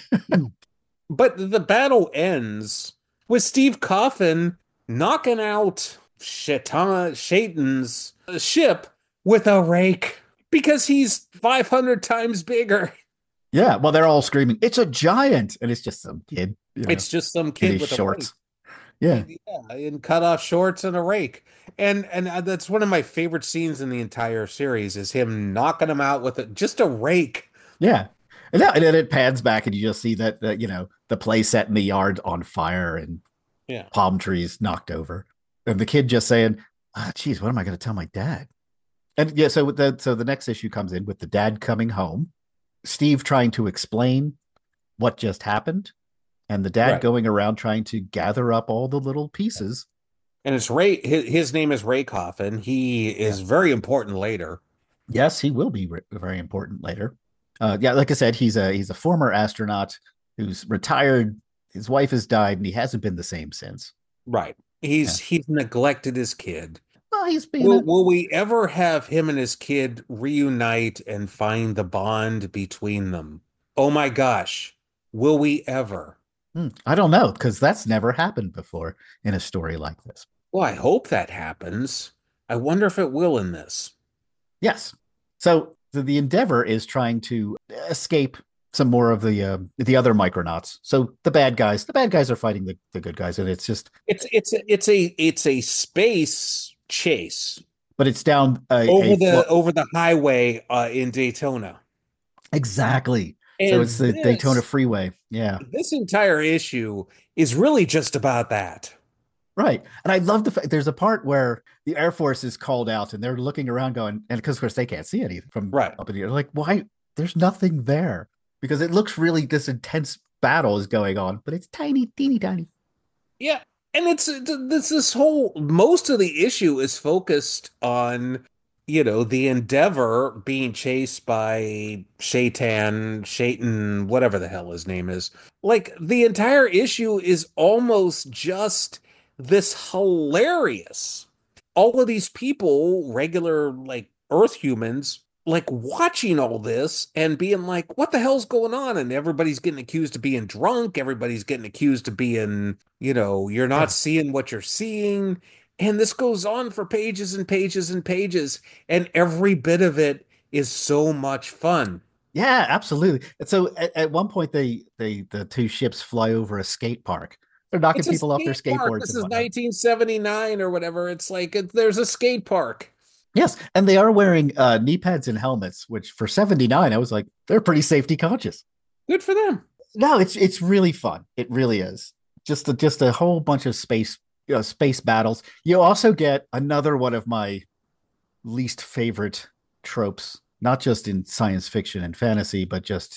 But the battle ends with Steve Coffin knocking out Shaitan, Shaitan's ship with a rake because he's five hundred times bigger. Yeah, well, they're all screaming, "It's a giant!" And it's just some kid. You know, it's just some kid with shorts. A yeah, yeah, in cut off shorts and a rake, and and that's one of my favorite scenes in the entire series is him knocking him out with a, just a rake. Yeah, and, that, and then it pans back, and you just see that, that you know the play set in the yard on fire and yeah, palm trees knocked over, and the kid just saying, "Ah, oh, geez, what am I going to tell my dad?" And yeah, so the so the next issue comes in with the dad coming home, Steve trying to explain what just happened, and the dad right. going around trying to gather up all the little pieces. And it's Ray. His, his name is Ray Coffin. He is yeah. very important later. Yes, he will be re- very important later. Uh, yeah, like I said, he's a he's a former astronaut who's retired. His wife has died, and he hasn't been the same since. Right. He's yeah. he's neglected his kid. Well, he's been. Will, A... will we ever have him and his kid reunite and find the bond between them? Oh my gosh, will we ever? Hmm, I don't know, because that's never happened before in a story like this. Well, I hope that happens. I wonder if it will in this. Yes. So the, the Endeavor is trying to escape some more of the uh, the other Micronauts. So the bad guys, the bad guys are fighting the, the good guys, and it's just it's it's a, it's a it's a space chase, but it's down a, over a the flo- over the highway uh, in Daytona. Exactly. And so it's the this, Daytona Freeway. Yeah. This entire issue is really just about that. Right. And I love the fact there's a part where the Air Force is called out and they're looking around going, and because of course they can't see anything from right. up in here. Like, why? There's nothing there because it looks really this intense battle is going on, but it's tiny, teeny, tiny. Yeah. And it's this this whole most of the issue is focused on, you know, the Endeavor being chased by Shaitan, Shaitan, whatever the hell his name is. Like the entire issue is almost just this hilarious. All of these people, regular like Earth humans, like watching all this and being like, what the hell's going on? And everybody's getting accused of being drunk. Everybody's getting accused of being, you know, you're not yeah. seeing what you're seeing. And this goes on for pages and pages and pages. And every bit of it is so much fun. Yeah, absolutely. And so at, at one point, they, they, the two ships fly over a skate park. They're knocking people off their skateboards. Park. This is nineteen seventy-nine or whatever. It's like, it, there's a skate park. Yes, and they are wearing uh, knee pads and helmets, which for seventy-nine, I was like, they're pretty safety conscious. Good for them. No, it's it's really fun. It really is. Just a, just a whole bunch of space you know, space battles. You also get another one of my least favorite tropes, not just in science fiction and fantasy, but just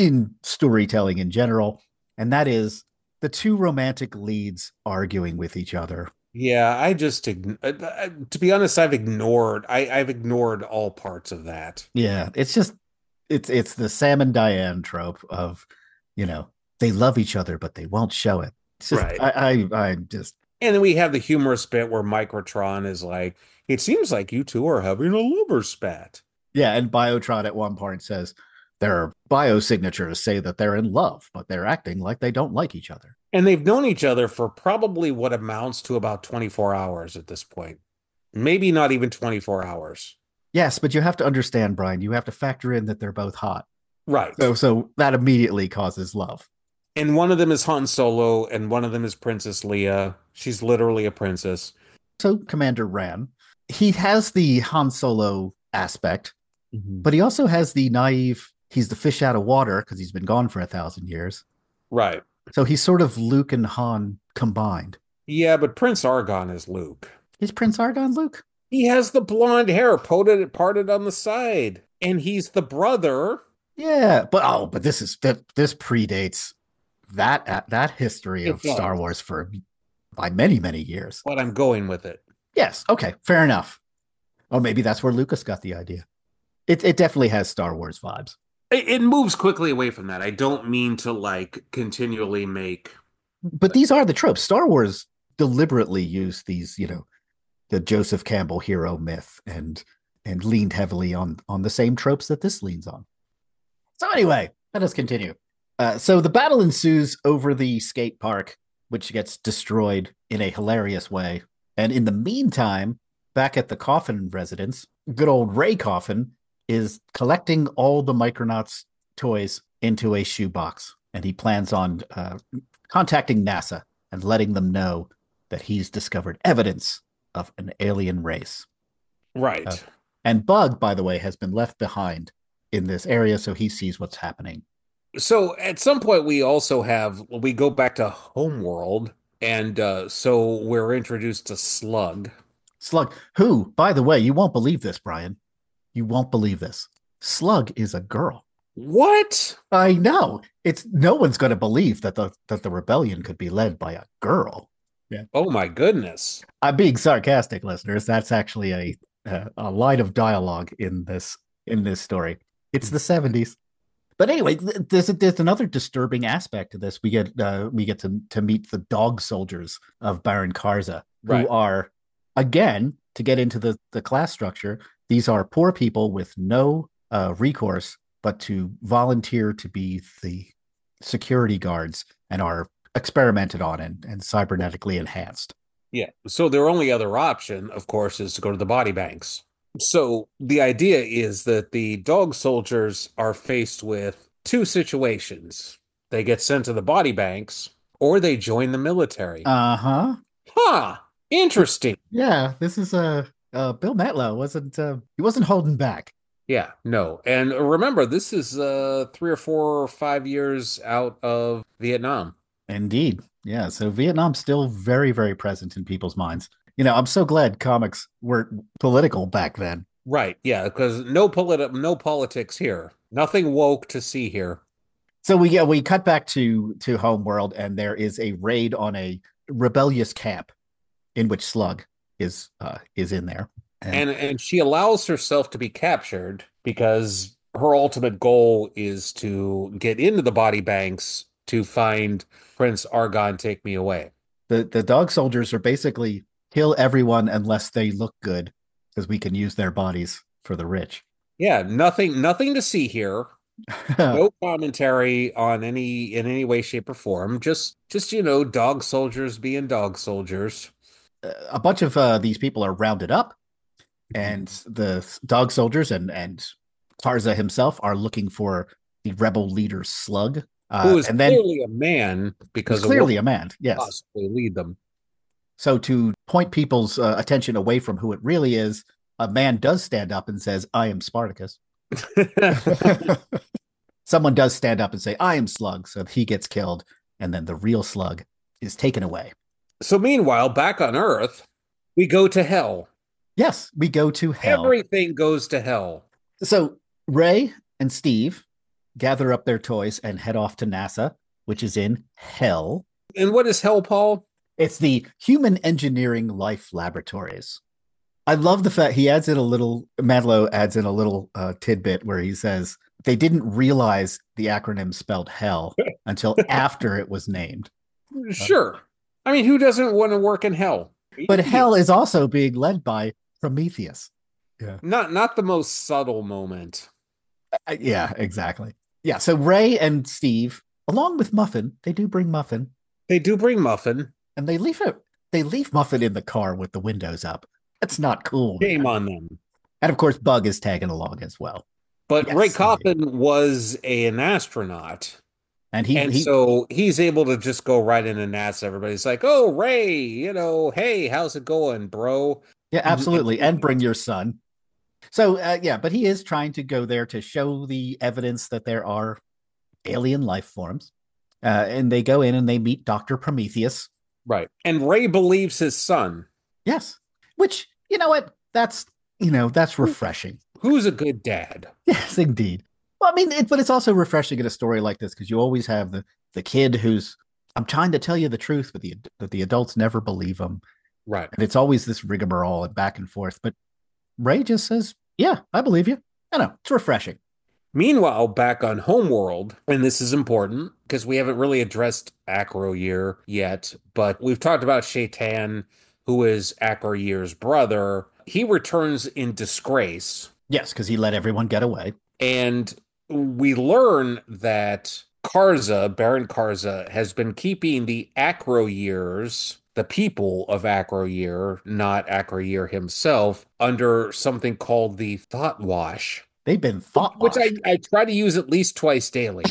in storytelling in general, and that is the two romantic leads arguing with each other. Yeah, I just ign- uh, uh, to be honest, I've ignored I I've ignored all parts of that. Yeah, it's just it's it's the Sam and Diane trope of, you know, they love each other but they won't show it. It's just Right. I I I just And then we have the humorous bit where Microtron is like, "It seems like you two are having a lover spat." yeah, and Biotron at one point says their biosignatures say that they're in love, but they're acting like they don't like each other. And they've known each other for probably what amounts to about twenty-four hours at this point. Maybe not even twenty-four hours. Yes, but you have to understand, Brian, you have to factor in that they're both hot. Right. So so that immediately causes love. And one of them is Han Solo, and one of them is Princess Leia. She's literally a princess. So Commander Ran, he has the Han Solo aspect, Mhm. but he also has the naive, he's the fish out of water because he's been gone for a thousand years. Right. So he's sort of Luke and Han combined. Yeah, but Prince Argon is Luke. Is Prince Argon Luke? He has the blonde hair parted parted on the side, and he's the brother. Yeah, but oh, but this is that this predates that that history It of Star does. Wars for by many many years. But I'm going with it. Yes, okay, fair enough. Or maybe that's where Lucas got the idea. It it definitely has Star Wars vibes. It, it moves quickly away from that. I don't mean to like continually make. But these are the tropes. Star Wars deliberately used these, you know, the Joseph Campbell hero myth and and leaned heavily on on the same tropes that this leans on. So anyway, let us continue. Uh, so the battle ensues over the skate park, which gets destroyed in a hilarious way. And in the meantime, back at the Coffin residence, good old Ray Coffin is collecting all the Micronauts toys into a shoebox, and he plans on uh, contacting NASA and letting them know that he's discovered evidence of an alien race. Right. Uh, and Bug, by the way, has been left behind in this area, so he sees what's happening. So at some point we also have we go back to Homeworld, and uh, so we're introduced to Slug. Slug, who, by the way, you won't believe this, Brian. You won't believe this. Slug is a girl. What? I know. It's no one's going to believe that the that the rebellion could be led by a girl. Yeah. Oh my goodness. I'm being sarcastic, listeners. That's actually a a, a line of dialogue in this in this story. It's the seventies. But anyway, there's there's another disturbing aspect to this. We get uh, we get to to meet the dog soldiers of Baron Karza, who Right. are, again, to get into the the class structure. These are poor people with no uh, recourse but to volunteer to be the security guards and are experimented on and, and cybernetically enhanced. Yeah. So their only other option, of course, is to go to the body banks. So the idea is that the dog soldiers are faced with two situations. They get sent to the body banks or they join the military. Uh huh. Huh. Interesting. Yeah, this is a uh, uh, Bill Matlow wasn't uh, he wasn't holding back. Yeah, no. And remember, this is uh three or four or five years out of Vietnam. Indeed. Yeah. So Vietnam's still very, very present in people's minds. You know, I'm so glad comics weren't political back then. Right. Yeah, because no politi no politics here. Nothing woke to see here. So we yeah, we cut back to to Homeworld, and there is a raid on a rebellious camp in which Slug is uh is in there. And and she allows herself to be captured because her ultimate goal is to get into the body banks to find Prince Argon take me away. The the dog soldiers are basically kill everyone unless they look good, because we can use their bodies for the rich. Yeah, nothing nothing to see here. No commentary on any in any way, shape, or form. Just just you know, dog soldiers being dog soldiers. A bunch of uh, these people are rounded up, and the dog soldiers and and Tarza himself are looking for the rebel leader Slug, uh, Who is and then clearly a man because he's a clearly a woman man. Yes. could possibly lead them. So to point people's uh, attention away from who it really is, a man does stand up and says, "I am Spartacus." Someone does stand up and say, "I am Slug," so he gets killed, and then the real Slug is taken away. So meanwhile, back on Earth, we go to hell. Yes, we go to hell. Everything goes to hell. So Ray and Steve gather up their toys and head off to NASA, which is in Hell. And what is Hell, Paul? It's the Human Engineering Life Laboratories. I love the fact he adds in a little, Madlow adds in a little uh, tidbit where he says they didn't realize the acronym spelled hell until after it was named. Sure. I mean, who doesn't want to work in hell? But hell is also being led by Prometheus. Yeah. Not not the most subtle moment. Uh, yeah, exactly. Yeah, so Ray and Steve, along with Muffin, they do bring Muffin. They do bring Muffin. And they leave it. They leave Muffin in the car with the windows up. That's not cool. Shame man. on them. And of course, Bug is tagging along as well. But yes, Ray Coffin was a, an astronaut. And he, and he so he's able to just go right into NASA. Everybody's like, oh, Ray, you know, hey, how's it going, bro? Yeah, absolutely. And bring your son. So, uh, yeah, but he is trying to go there to show the evidence that there are alien life forms. Uh, and they go in and they meet Doctor Prometheus. Right. And Ray believes his son. Yes. Which, you know what? That's, you know, that's refreshing. Who's a good dad? Yes, indeed. Well, I mean, it, but it's also refreshing in a story like this because you always have the the kid who's, I'm trying to tell you the truth, but the, but the adults never believe him. Right. And it's always this rigmarole and back and forth. But Ray just says, yeah, I believe you. I know. It's refreshing. Meanwhile, back on Homeworld, and this is important because we haven't really addressed Acroyear yet, but we've talked about Shaitan, who is Acroyear's brother. He returns in disgrace. Yes, because he let everyone get away. And we learn that Karza, Baron Karza, has been keeping the Acroyears, the people of Acroyear, not Acroyear himself, under something called the Thought Wash. They've been thought Which I, I try to use at least twice daily.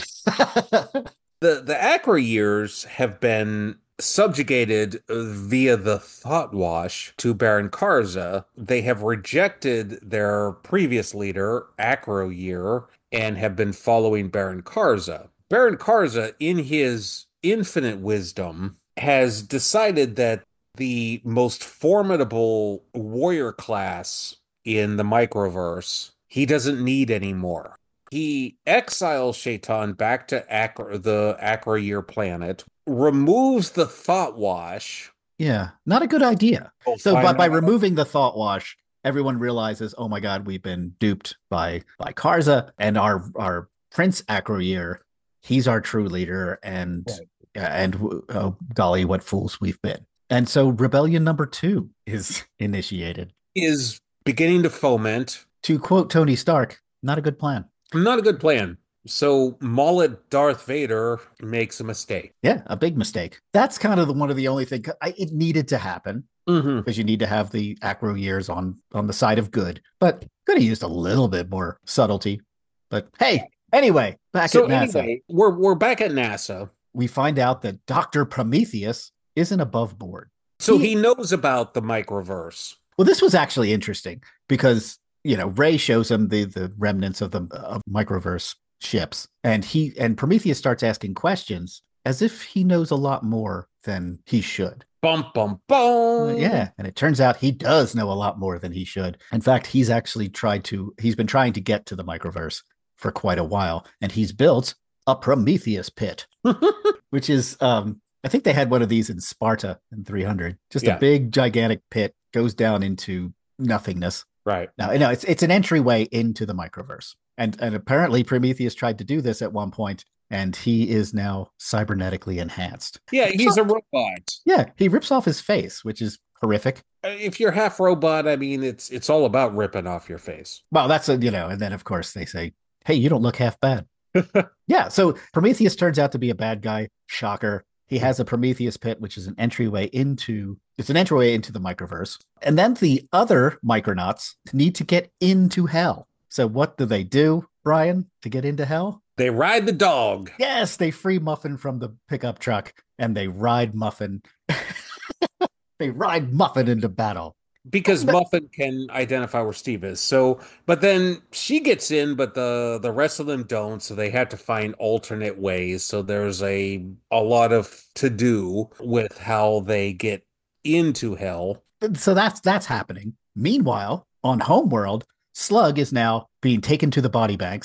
the the Acroyears have been subjugated via the Thought Wash to Baron Karza. They have rejected their previous leader, Acroyear, and have been following Baron Karza. Baron Karza, in his infinite wisdom, has decided that the most formidable warrior class in the microverse he doesn't need anymore. He exiles Shaitan back to Acro, the Acroyear planet, removes the Thought Wash. Yeah, not a good idea. Oh, so by, by removing the Thought Wash, everyone realizes, oh my God, we've been duped by by Karza and our our Prince Acroyear. He's our true leader, and right. and oh, golly, what fools we've been. And so rebellion number two is initiated. Is beginning to foment. To quote Tony Stark, not a good plan. Not a good plan. So mullet Darth Vader makes a mistake. Yeah, a big mistake. That's kind of the, one of the only things it needed to happen because mm-hmm. you need to have the Acroyears on on the side of good. But could have used a little bit more subtlety. But hey, anyway, back so at NASA. Anyway, we're we're back at NASA. We find out that Doctor Prometheus isn't above board. So he, he knows about the microverse. Well, this was actually interesting because you know, Ray shows him the the remnants of the of microverse ships, and he and Prometheus starts asking questions as if he knows a lot more than he should. Bum bum bum. Uh, yeah, and it turns out he does know a lot more than he should. In fact, he's actually tried to. He's been trying to get to the microverse for quite a while, and he's built a Prometheus pit, which is, um, I think they had one of these in Sparta in three hundred. Just yeah. a big, gigantic pit goes down into nothingness. Right. Now, no, it's it's an entryway into the microverse. And and apparently Prometheus tried to do this at one point, and he is now cybernetically enhanced. Yeah, he's so, a robot. Yeah, he rips off his face, which is horrific. If you're half robot, I mean, it's it's all about ripping off your face. Well, that's a, you know, and then of course they say, hey, you don't look half bad. Yeah, so Prometheus turns out to be a bad guy. Shocker. He has a Prometheus pit, which is an entryway into it's an entryway into the microverse. And then the other Micronauts need to get into hell. So what do they do, Brian, to get into hell? They ride the dog. Yes, they free Muffin from the pickup truck and they ride Muffin. They ride Muffin into battle. Because Muffin can identify where Steve is. So, but then she gets in, but the, the rest of them don't. So they had to find alternate ways. So there's a, a lot of to do with how they get into hell. So that's, that's happening. Meanwhile, on Homeworld, Slug is now being taken to the body banks.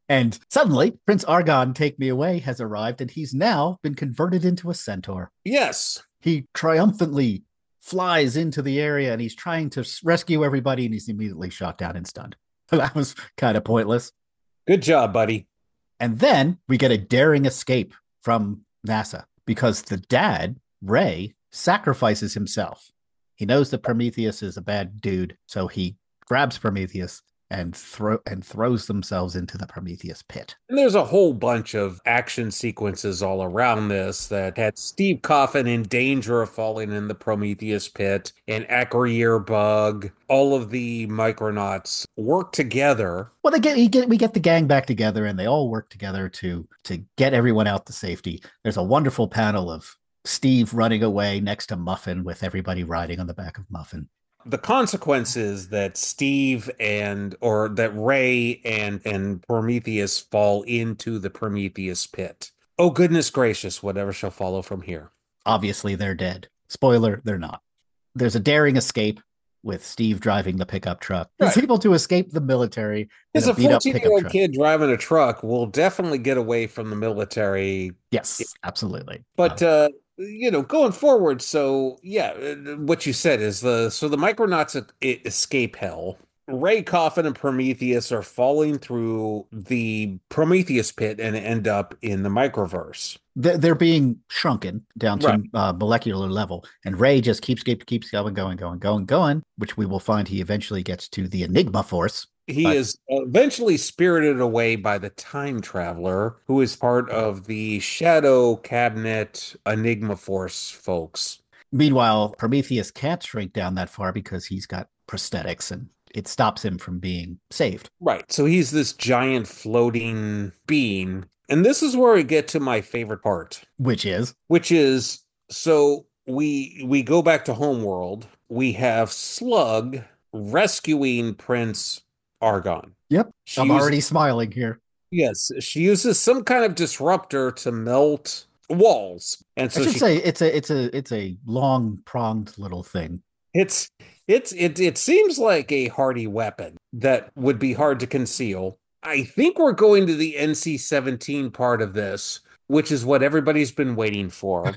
And suddenly, Prince Argon, Take Me Away, has arrived, and he's now been converted into a centaur. Yes. He triumphantly flies into the area, and he's trying to rescue everybody, and he's immediately shot down and stunned. That was kind of pointless. Good job, buddy. And then we get a daring escape from NASA because the dad, Ray, sacrifices himself. He knows that Prometheus is a bad dude, so he grabs Prometheus and throw and throws themselves into the Prometheus pit. And there's a whole bunch of action sequences all around this that had Steve Coffin in danger of falling in the Prometheus pit, and Acreyear Bug. All of the Micronauts work together. Well, they get, you get we get the gang back together, and they all work together to to get everyone out to safety. There's a wonderful panel of Steve running away next to Muffin with everybody riding on the back of Muffin. The consequences that Steve and or that Ray and and Prometheus fall into the Prometheus pit. Oh, goodness gracious, whatever shall follow from here. Obviously, they're dead. Spoiler, they're not. There's a daring escape with Steve driving the pickup truck. He's Right. able to escape the military. As in a beat-up fourteen-year-old truck. kid driving a truck will definitely get away from the military. Yes, absolutely. But, Um, uh, you know, going forward, so, yeah, uh, what you said is the, so the Micronauts e- escape hell. Ray, Coffin, and Prometheus are falling through the Prometheus pit and end up in the microverse. they're, they're being shrunken down to Right. uh, molecular level, and Ray just keeps keeps going, going, going, going, going, which we will find he eventually gets to the Enigma Force. He But- is eventually spirited away by the time traveler, who is part of the Shadow Cabinet Enigma Force folks. Meanwhile, Prometheus can't shrink down that far because he's got prosthetics, and it stops him from being saved. Right. So he's this giant floating being. And this is where we get to my favorite part, Which is which is so we we go back to Homeworld. We have Slug rescuing Prince Argon. Yep. She I'm uses- already smiling here. Yes, she uses some kind of disruptor to melt walls. And so I should she say it's a it's a it's a long pronged little thing. It's it's it it seems like a hardy weapon that would be hard to conceal. I think we're going to the N C seventeen part of this, which is what everybody's been waiting for.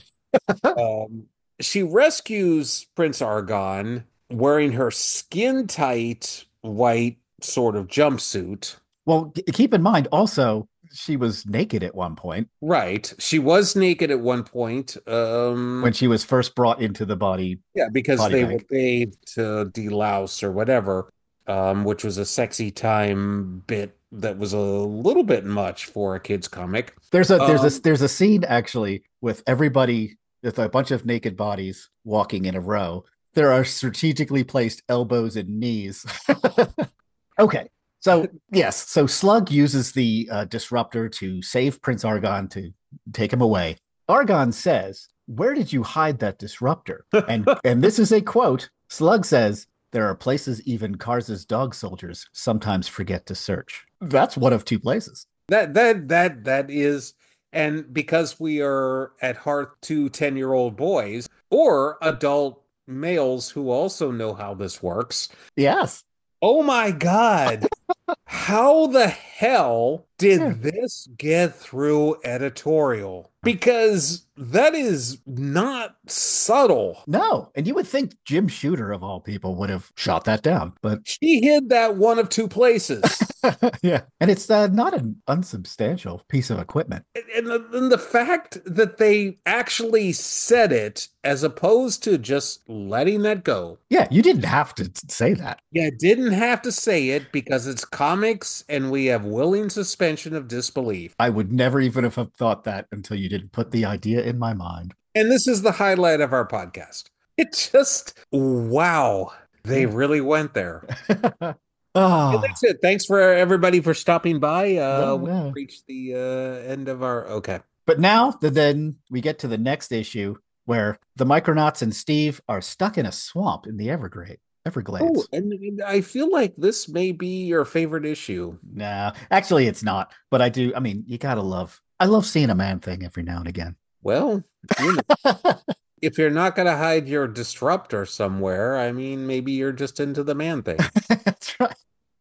um, she rescues Prince Argon wearing her skin-tight white sort of jumpsuit. Well, k- keep in mind also she was naked at one point Right. She was naked at one point. Um, when she was first brought into the body. Yeah, because Body they bag. were bathed to delouse or whatever, um, which was a sexy time bit that was a little bit much for a kid's comic. There's a there's Um, a there's a scene actually with everybody with a bunch of naked bodies walking in a row. There are strategically placed elbows and knees. Okay. So yes, so Slug uses the uh, disruptor to save Prince Argon, to take him away. Argon says, "Where did you hide that disruptor?" And and this is a quote. Slug says, "There are places even Kars's dog soldiers sometimes forget to search." That's one of two places. That that that that is, and because we are at heart two ten-year-old boys or adult males who also know how this works. Yes. Oh my God. How the hell did Yeah. this get through editorial? Because that is not subtle. No. And you would think Jim Shooter, of all people, would have shot that down. But She hid that one of two places. yeah. And it's uh, not an unsubstantial piece of equipment. And the, and the fact that they actually said it as opposed to just letting that go. Yeah. You didn't have to say that. You didn't have to say it because it's comics and we have willing suspension of disbelief. I would never even have thought that until you didn't put the idea in my mind. And this is the highlight of our podcast. It just, wow, they really went there. Oh, And that's it. Thanks for everybody for stopping by. Uh, Yeah, we yeah. reached the uh, end of our, okay. but now that then we get to the next issue where the Micronauts and Steve are stuck in a swamp in the Everglade, Everglades. Oh, and, and I feel like this may be your favorite issue. Nah, actually, it's not. But I do. I mean, you gotta love. I love seeing a man thing every now and again. Well, you know, if you're not going to hide your disruptor somewhere, I mean, maybe you're just into the man thing. That's right.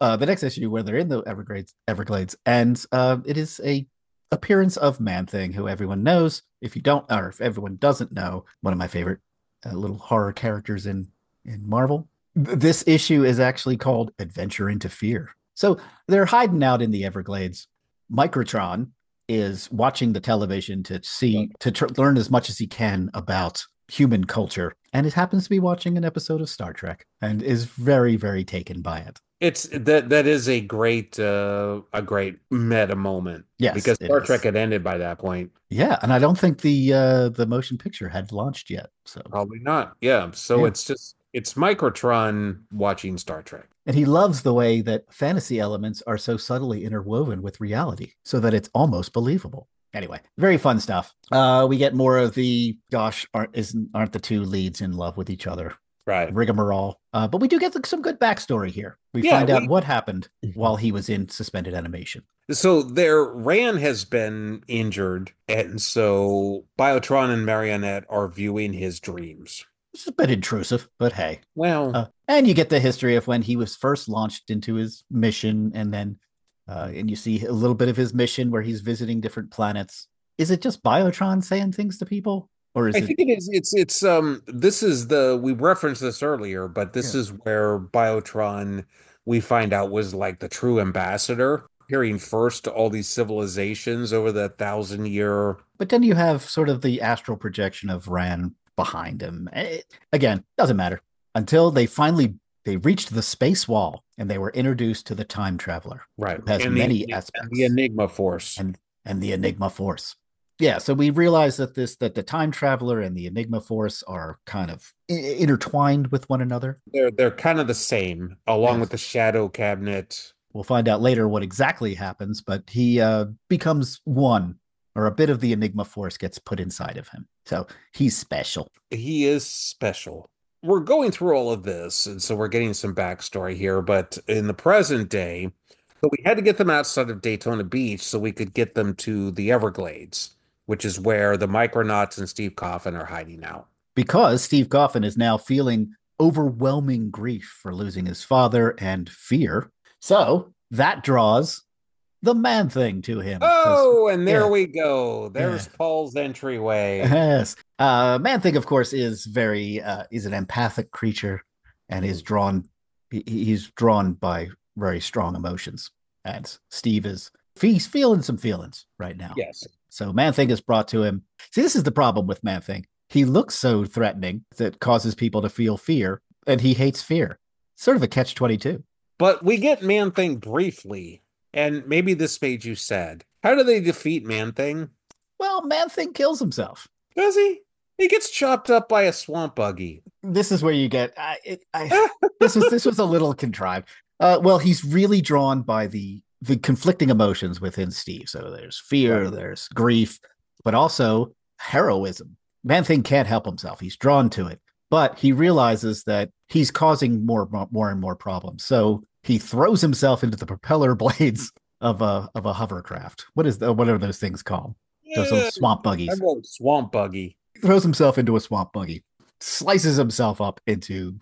uh, the next issue where they're in the Everglades, Everglades, and uh, it is a appearance of Man-Thing, who everyone knows. If you don't, or if everyone doesn't know, one of my favorite uh, little horror characters in in Marvel. This issue is actually called Adventure into Fear. So they're hiding out in the Everglades. Microtron is watching the television to see to tr- learn as much as he can about human culture, and it happens to be watching an episode of Star Trek and is very, very taken by it. It's that that is a great uh a great meta moment. Yes, because it Star is. Trek had ended by that point. Yeah, and I don't think the uh, the motion picture had launched yet. So Probably not. Yeah. So Yeah. it's just it's Microtron watching Star Trek. And he loves the way that fantasy elements are so subtly interwoven with reality so that it's almost believable. Anyway, very fun stuff. Uh, we get more of the, gosh, aren't, isn't, aren't the two leads in love with each other? Right. Rigmarole. Uh, but we do get some good backstory here. We Yeah, find out we- what happened while he was in suspended animation. So there, Rand has been injured, and so Biotron and Marionette are viewing his dreams. It's a bit intrusive, but hey. Well, Uh, and you get the history of when he was first launched into his mission, and then uh, and you see a little bit of his mission where he's visiting different planets. Is it just Biotron saying things to people, or is I it? think it is. It's it's um. This is the we referenced this earlier, but this Yeah. is where Biotron we find out was like the true ambassador, hearing first all these civilizations over the thousand year. But then you have sort of the astral projection of Ran behind him. It, again, doesn't matter until they finally they reached the space wall and they were introduced to the time traveler, Right. who has And many the, aspects. and the Enigma Force. and and the Enigma Force. Yeah, so we realize that this that the time traveler and the Enigma Force are kind of i- intertwined with one another. They're they're kind of the same, along Yes. with the Shadow Cabinet. We'll find out later what exactly happens, but he uh, becomes one, or a bit of the Enigma Force gets put inside of him. So he's special. He is special. We're going through all of this, and so we're getting some backstory here, but in the present day, so we had to get them outside of Daytona Beach so we could get them to the Everglades, which is where the Micronauts and Steve Coffin are hiding out. Because Steve Coffin is now feeling overwhelming grief for losing his father and fear. So that draws the Man-Thing to him. 'cause- Oh, and there yeah. we go. There's Yeah. Paul's entryway. Yes. Uh, Man-Thing, of course, is very, uh, is an empathic creature and is drawn, he, he's drawn by very strong emotions. And Steve is, he's feeling some feelings right now. Yes. So Man-Thing is brought to him. See, this is the problem with Man-Thing. He looks so threatening that causes people to feel fear, and he hates fear. Sort of a catch twenty-two. But we get Man-Thing briefly, and maybe this made you sad. How do they defeat Man-Thing? Well, Man-Thing kills himself. Does he? He gets chopped up by a swamp buggy. This is where you get I, it, I this was this was a little contrived. Uh, well, he's really drawn by the the conflicting emotions within Steve. So there's fear, Right. there's grief, but also heroism. Man-Thing can't help himself. He's drawn to it, but he realizes that he's causing more more and more problems. So he throws himself into the propeller blades of a of a hovercraft. What is the, what are those things called? Those Yeah, little swamp I buggies. wrote swamp buggy. Throws himself into a swamp buggy, slices himself up into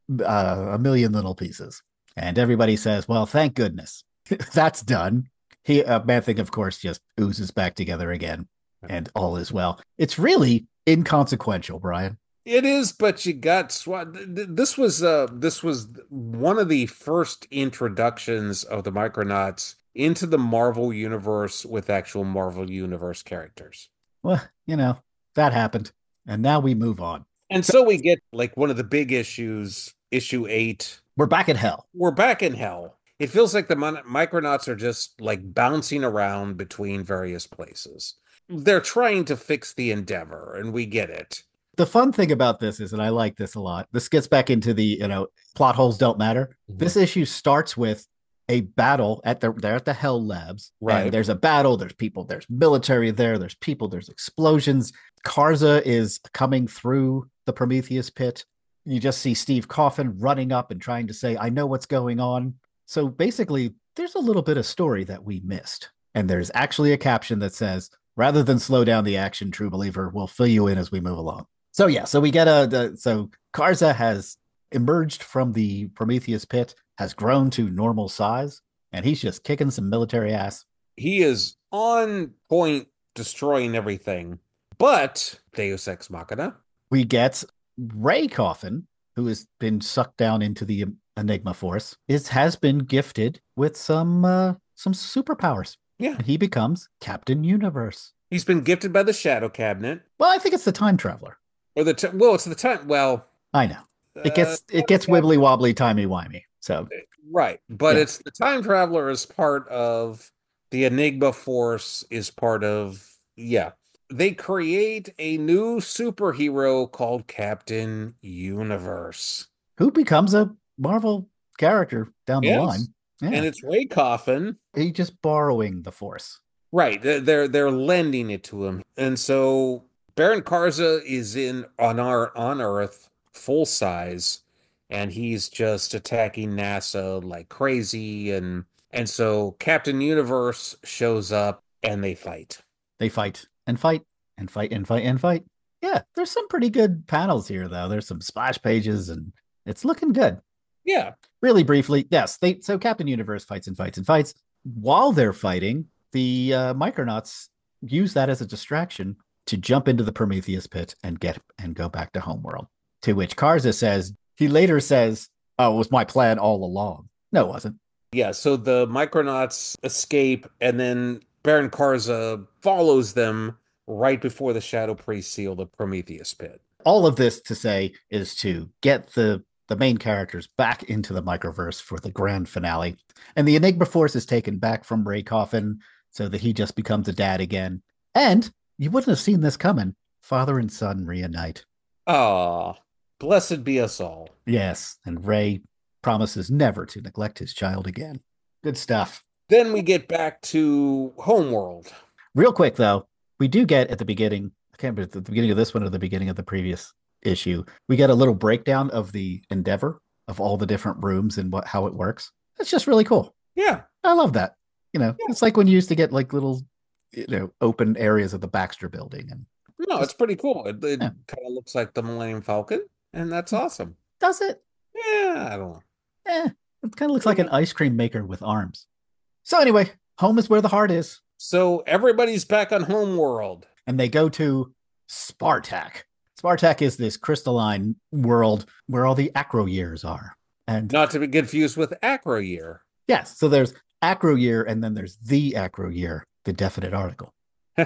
uh, a million little pieces, and everybody says, "Well, thank goodness that's done." He, uh, Man-Thing, of course, just oozes back together again, and all is well. It's really inconsequential, Brian. It is, but you got swat. th- th- This was uh this was one of the first introductions of the Micronauts into the Marvel universe with actual Marvel universe characters. Well, you know that happened, and now we move on. And so we get like one of the big issues, issue eight. We're back at hell. We're back in hell. It feels like the Mon- Micronauts are just like bouncing around between various places. They're trying to fix the Endeavor, and we get it. The fun thing about this is, and I like this a lot, this gets back into the, you know, plot holes don't matter. Mhm. This issue starts with a battle at the, they're at the Hell Labs. Right. And there's a battle, there's people, there's military there, there's people, there's explosions. Karza is coming through the Prometheus pit. You just see Steve Coffin running up and trying to say, I know what's going on. So basically, there's a little bit of story that we missed. And there's actually a caption that says, rather than slow down the action, true believer, we'll fill you in as we move along. So yeah, so we get a the, so Karza has emerged from the Prometheus pit has grown to normal size, and he's just kicking some military ass. He is on point, destroying everything. But Deus Ex Machina. We get Ray Coffin, who has been sucked down into the Enigma Force, is has been gifted with some uh, some superpowers. Yeah. And he becomes Captain Universe. He's been gifted by the Shadow Cabinet. Well, I think it's the Time Traveler. Or the t- well, it's the time. Well, I know it gets uh, it gets wibbly wobbly, timey wimey. So right, but yeah. It's the Time Traveler is part of the Enigma Force. Is part of yeah. They create a new superhero called Captain Universe, who becomes a Marvel character down yes. the line. Yeah. And it's Ray Coffin. He's just borrowing the Force. Right. They're they're lending it to him. And so Baron Karza is in on our on Earth full size, and he's just attacking NASA like crazy. And and so Captain Universe shows up and they fight. They fight and fight and fight and fight and fight. Yeah, there's some pretty good panels here, though. There's some splash pages, and it's looking good. Yeah. Really briefly, yes. They so Captain Universe fights and fights and fights. While they're fighting, the uh, Micronauts use that as a distraction to jump into the Prometheus pit and get and go back to Homeworld. To which Karza says, he later says, "Oh, it was my plan all along." No, it wasn't. Yeah. So the Micronauts escape, and then Baron Karza follows them right before the Shadow Priest seal the Prometheus pit. All of this to say is to get the the main characters back into the microverse for the grand finale. And the Enigma Force is taken back from Ray Coffin so that he just becomes a dad again. And you wouldn't have seen this coming. Father and son reunite. Ah, blessed be us all. Yes, and Ray promises never to neglect his child again. Good stuff. Then we get back to Homeworld. Real quick, though, we do get at the beginning, I can't remember at the beginning of this one or the beginning of the previous issue, we get a little breakdown of the Endeavor, of all the different rooms and what how it works. It's just really cool. Yeah. I love that. You know, yeah. It's like when you used to get like little, you know, open areas of the Baxter building. And no, it's pretty cool. It, it yeah. kind of looks like the Millennium Falcon, and that's awesome. Does it? Yeah, I don't know. Eh, it kind of looks like an ice cream maker with arms. So anyway, home is where the heart is. So everybody's back on Homeworld. And they go to Spartak. Spartak is this crystalline world where all the Acro years are. And not to be confused with Acro Year. Yes. So there's Acro Year, and then there's the Acro Year, the definite article.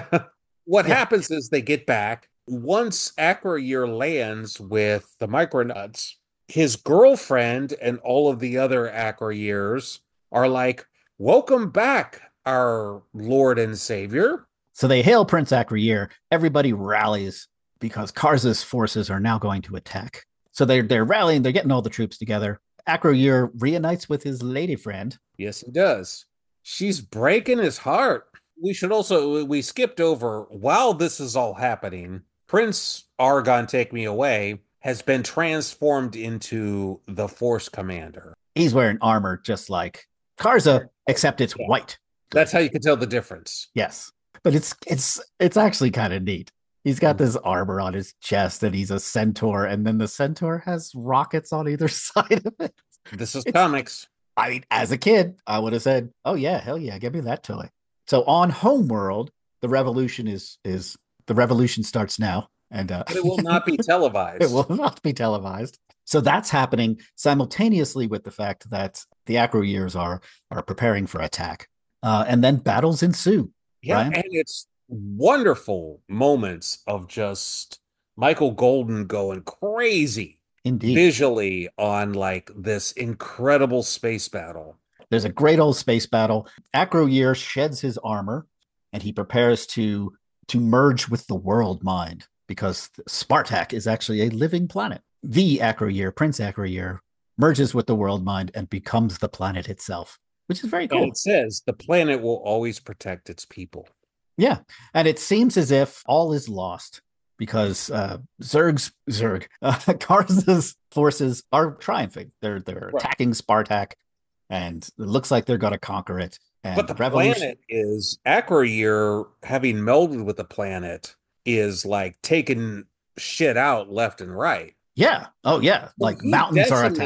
What yeah. happens is they get back. Once Acro Year lands with the Micronauts, his girlfriend and all of the other Acro Years are like, "Welcome back, our Lord and Savior." So they hail Prince Acro Year. Everybody rallies because Karza's forces are now going to attack. So they're, they're rallying. They're getting all the troops together. Acro Year reunites with his lady friend. Yes, he does. She's breaking his heart. We should also, we skipped over, while this is all happening, Prince Argon Take Me Away has been transformed into the Force Commander. He's wearing armor just like Karza, except it's yeah. white. That's how you can tell the difference. Yes. But it's it's it's actually kind of neat. He's got this armor on his chest, and he's a centaur, and then the centaur has rockets on either side of it. This is it's, comics. I mean, as a kid, I would have said, "Oh yeah, hell yeah, give me that toy." So on Homeworld, the revolution is is the revolution starts now, and uh, but it will not be televised. It will not be televised. So that's happening simultaneously with the fact that the Acro Years are are preparing for attack, uh, and then battles ensue. Yeah, Ryan? And it's wonderful moments of just Michael Golden going crazy. Indeed. Visually on like this incredible space battle. There's a great old space battle. Acro Year sheds his armor, and he prepares to to merge with the world mind, because Spartak is actually a living planet. The Acro Year, Prince Acro Year, merges with the world mind and becomes the planet itself, which is very cool. And it says the planet will always protect its people. Yeah, and it seems as if all is lost, because uh, Zerg's Zerg, uh, Karza's forces are triumphing. They're they're right. attacking Spartak, and it looks like they're going to conquer it. And but the, the revolution... planet is Acro Year, having melded with the planet, is like taking shit out left and right. Yeah. Oh yeah. Like he mountains are decimate, attacking.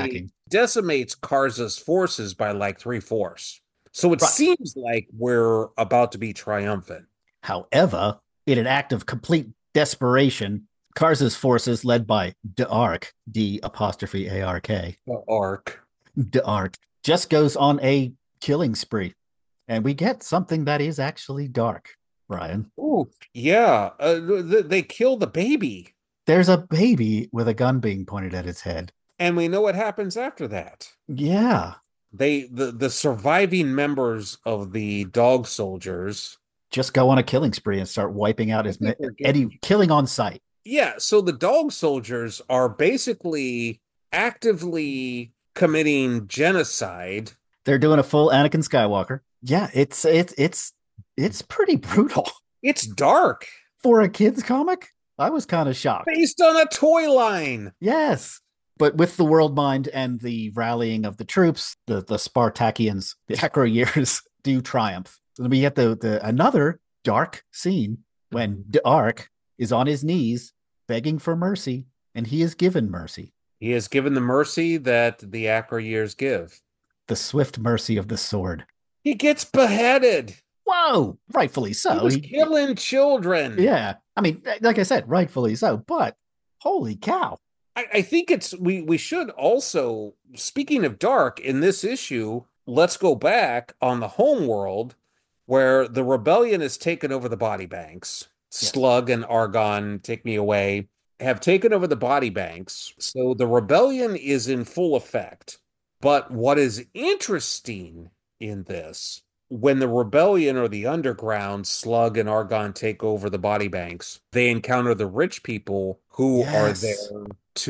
decimates Karza's forces by like three-fourths. So it Right. seems like we're about to be triumphant. However, in an act of complete desperation, Karza's forces, led by D'Arc, D apostrophe A R K, The arc. D'Arc, just goes on a killing spree. And we get something that is actually dark, Brian. Ooh, yeah. Uh, th- they kill the baby. There's a baby with a gun being pointed at its head. And we know what happens after that. Yeah. They the, the surviving members of the dog soldiers just go on a killing spree and start wiping out as many, any killing on sight. Yeah, so the dog soldiers are basically actively committing genocide. They're doing a full Anakin Skywalker. Yeah, it's it's it's it's pretty brutal. It's dark. For a kid's comic, I was kind of shocked. Based on a toy line. Yes. But with the world mind and the rallying of the troops, the, the Spartakians, the Acro years do triumph. So we get the, the another dark scene when D'Arc is on his knees begging for mercy, and he is given mercy. He is given the mercy that the Acro years give. The swift mercy of the sword. He gets beheaded. Whoa, rightfully so. He was he, killing children. Yeah. I mean, like I said, rightfully so, but holy cow. I, I think it's, we, we should also, speaking of dark, in this issue, let's go back on the home world where the rebellion has taken over the body banks. Yes. Slug and Argon, Take Me Away, have taken over the body banks. So the rebellion is in full effect. But what is interesting in this, when the rebellion or the underground, Slug and Argon, take over the body banks, they encounter the rich people who yes. are there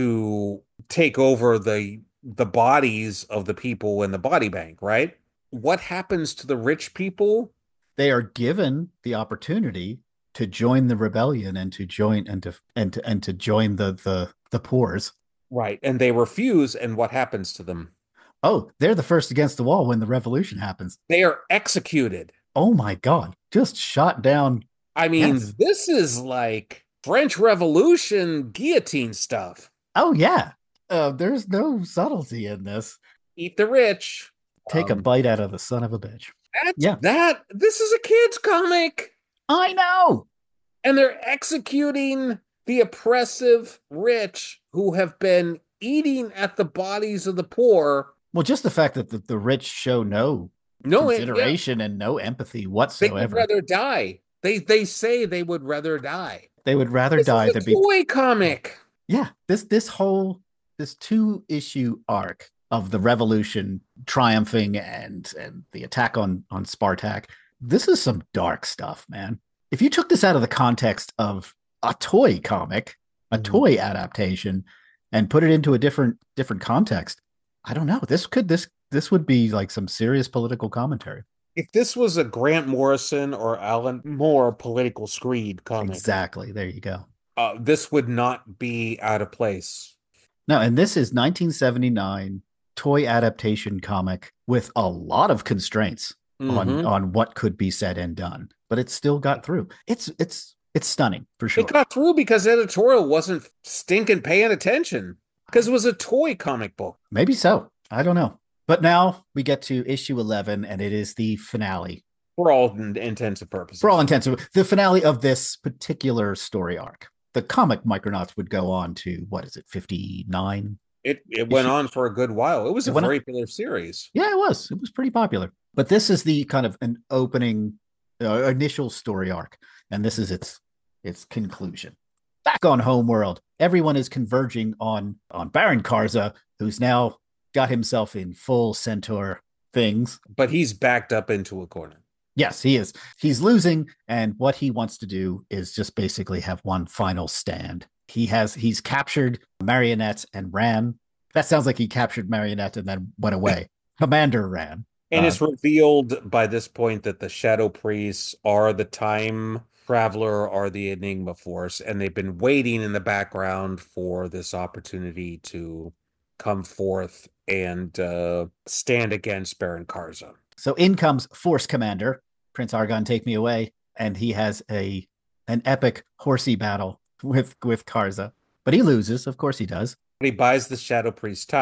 to take over the the bodies of the people in the body bank, right? What happens to the rich people? They are given the opportunity to join the rebellion and to join and to and to and to join the the the poors. Right. And they refuse, and what happens to them? Oh, they're the first against the wall when the revolution happens. They are executed. Oh my God. Just shot down. I mean, yes. This is like French Revolution guillotine stuff. Oh, yeah. Uh, there's no subtlety in this. Eat the rich. Take um, a bite out of the son of a bitch. That's, yeah. That, this is a kid's comic. I know. And they're executing the oppressive rich who have been eating at the bodies of the poor. Well, just the fact that the, the rich show no, no consideration yeah. and no empathy whatsoever. They would rather die. They they say they would rather die. They would rather this die is a than be toy comic. Yeah, this this whole this two issue arc of the revolution triumphing and and the attack on on Spartak. This is some dark stuff, man. If you took this out of the context of a toy comic, a mm-hmm. toy adaptation, and put it into a different different context, I don't know. This could this this would be like some serious political commentary. If this was a Grant Morrison or Alan Moore political screed comic. Exactly. There you go. Uh, this would not be out of place. No, and this is nineteen seventy-nine toy adaptation comic with a lot of constraints mm-hmm. on, on what could be said and done, but it still got through. It's it's it's stunning for sure. It got through because editorial wasn't stinking paying attention because it was a toy comic book. Maybe so. I don't know. But now we get to issue eleven, and it is the finale. For all intents and purposes. For all intents and the finale of this particular story arc. The comic Micronauts would go on to, what is it, fifty-nine? It it went on for a good while. It was a very popular series. Yeah, it was. It was pretty popular. But this is the kind of an opening, uh, initial story arc. And this is its its conclusion. Back on Homeworld, everyone is converging on, on Baron Karza, who's now got himself in full Centaur things. But he's backed up into a corner. Yes, he is. He's losing, and what he wants to do is just basically have one final stand. He has he's captured Marionette and ran. That sounds like he captured Marionette and then went away. Commander ran. And uh, it's revealed by this point that the Shadow Priests are the Time Traveler, are the Enigma Force, and they've been waiting in the background for this opportunity to come forth and uh, stand against Baron Karza. So in comes Force Commander, Prince Argon, Take Me Away, and he has a an epic horsey battle with, with Karza. But he loses, of course he does. But he buys the Shadow Priest time.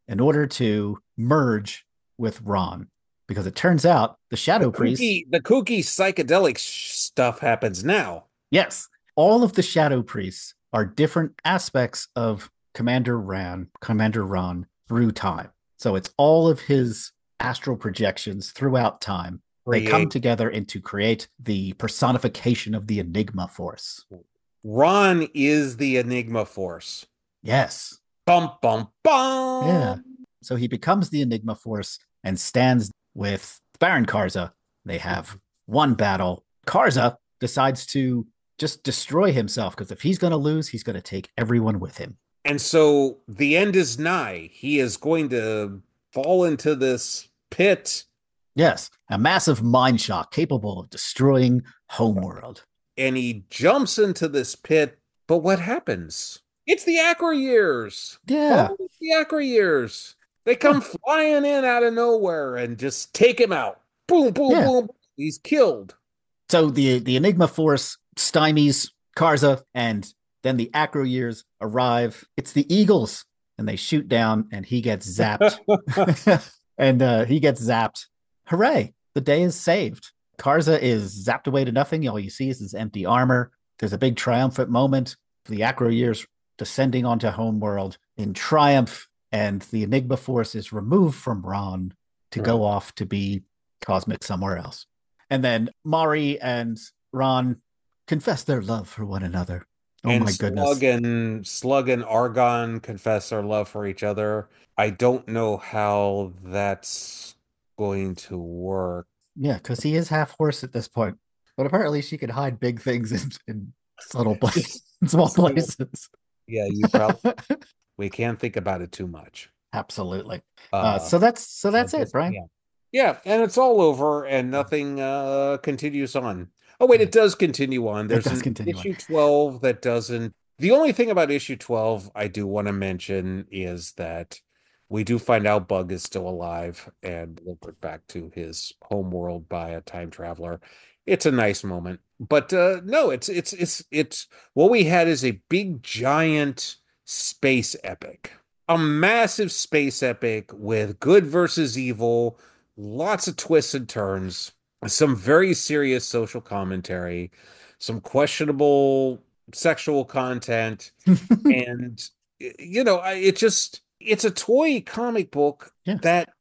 in order to merge with Ron. Because it turns out the Shadow The Priest. kooky, the kooky psychedelic sh- stuff happens now. Yes. All of the Shadow Priests are different aspects of Commander Ran, Commander Ron through time. So it's all of his astral projections throughout time. They come Create. together and to create the personification of the Enigma Force. Ron is the Enigma Force. Yes. Bum, bum, bum. Yeah. So he becomes the Enigma Force and stands with Baron Karza. They have one battle. Karza decides to just destroy himself because if he's going to lose, he's going to take everyone with him. And so the end is nigh. He is going to fall into this pit. Yes, a massive mind shock capable of destroying Homeworld. And he jumps into this pit. But what happens? It's the Acro Years. Yeah. Oh, it's the Acro Years. They come yeah. flying in out of nowhere and just take him out. Boom, boom, yeah. boom. He's killed. So the, the Enigma Force stymies Karza, and then the Acro Years arrive. It's the Eagles, and they shoot down, and he gets zapped. and uh, he gets zapped. Hooray, the day is saved. Karza is zapped away to nothing. All you see is his empty armor. There's a big triumphant moment. The Acro Years descending onto Homeworld in triumph, and the Enigma Force is removed from Ron to right. go off to be cosmic somewhere else. And then Mari and Ron confess their love for one another. Oh and my goodness. Slug and, Slug and Argon confess their love for each other. I don't know how that's going to work. Yeah, because he is half horse at this point. But apparently she can hide big things in, in subtle places, in small places. Yeah, you probably we can't think about it too much. Absolutely. Uh, uh, so that's so that's it, Brian. Yeah. yeah, and it's all over and nothing uh, continues on. Oh, wait, it does continue on. There's an continue issue on. twelve that doesn't. The only thing about issue twelve I do want to mention is that we do find out Bug is still alive and lured back to his homeworld by a time traveler. It's a nice moment. But uh, no, it's it's it's it's what we had is a big giant space epic. A massive space epic with good versus evil, lots of twists and turns, some very serious social commentary, some questionable sexual content, and you know, it just it's a toy comic book yeah. that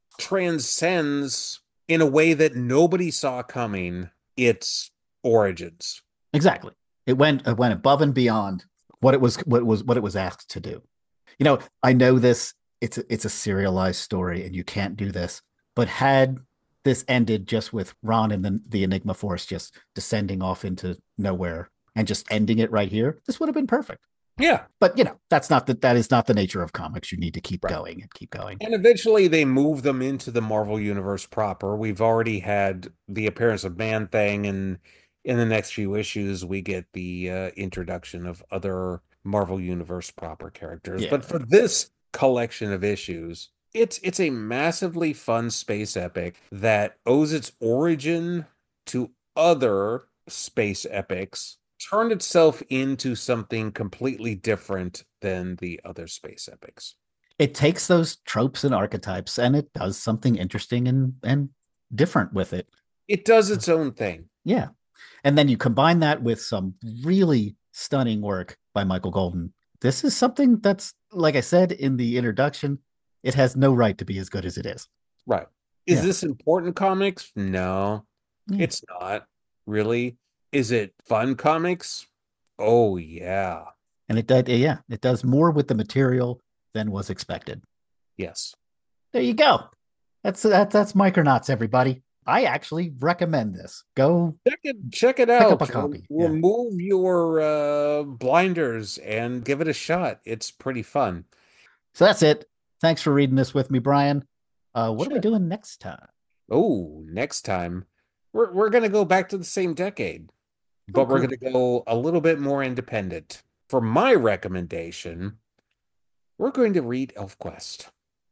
transcends in a way that nobody saw coming its origins. Exactly. It went it went above and beyond what it was what was what it was asked to do. You know, I know this it's a, it's a serialized story and you can't do this, but had this ended just with Ron and the, the Enigma Force just descending off into nowhere and just ending it right here, this would have been perfect. Yeah. But, you know, that's not the, that is not the nature of comics. You need to keep right. going and keep going. And eventually they move them into the Marvel Universe proper. We've already had the appearance of Man-Thing, and in the next few issues, we get the uh, introduction of other Marvel Universe proper characters. Yeah. But for this collection of issues, it's it's a massively fun space epic that owes its origin to other space epics, turned itself into something completely different than the other space epics. It takes those tropes and archetypes and it does something interesting and, and different with it. It does its own thing. Yeah. And then you combine that with some really stunning work by Michael Golden. This is something that's, like I said in the introduction, it has no right to be as good as it is. Right. Is yeah. this important comics? No, yeah. It's not really. Is it fun comics? Oh, yeah. And it does, yeah, it does more with the material than was expected. Yes. There you go. That's that, that's Micronauts, everybody. I actually recommend this. Go check it, check it out. Pick up a copy. Remove yeah. your uh, blinders and give it a shot. It's pretty fun. So that's it. Thanks for reading this with me, Brian. Uh, what sure. are we doing next time? Oh, next time we're we're gonna go back to the same decade, but oh, we're gonna go a little bit more independent. For my recommendation, we're going to read ElfQuest.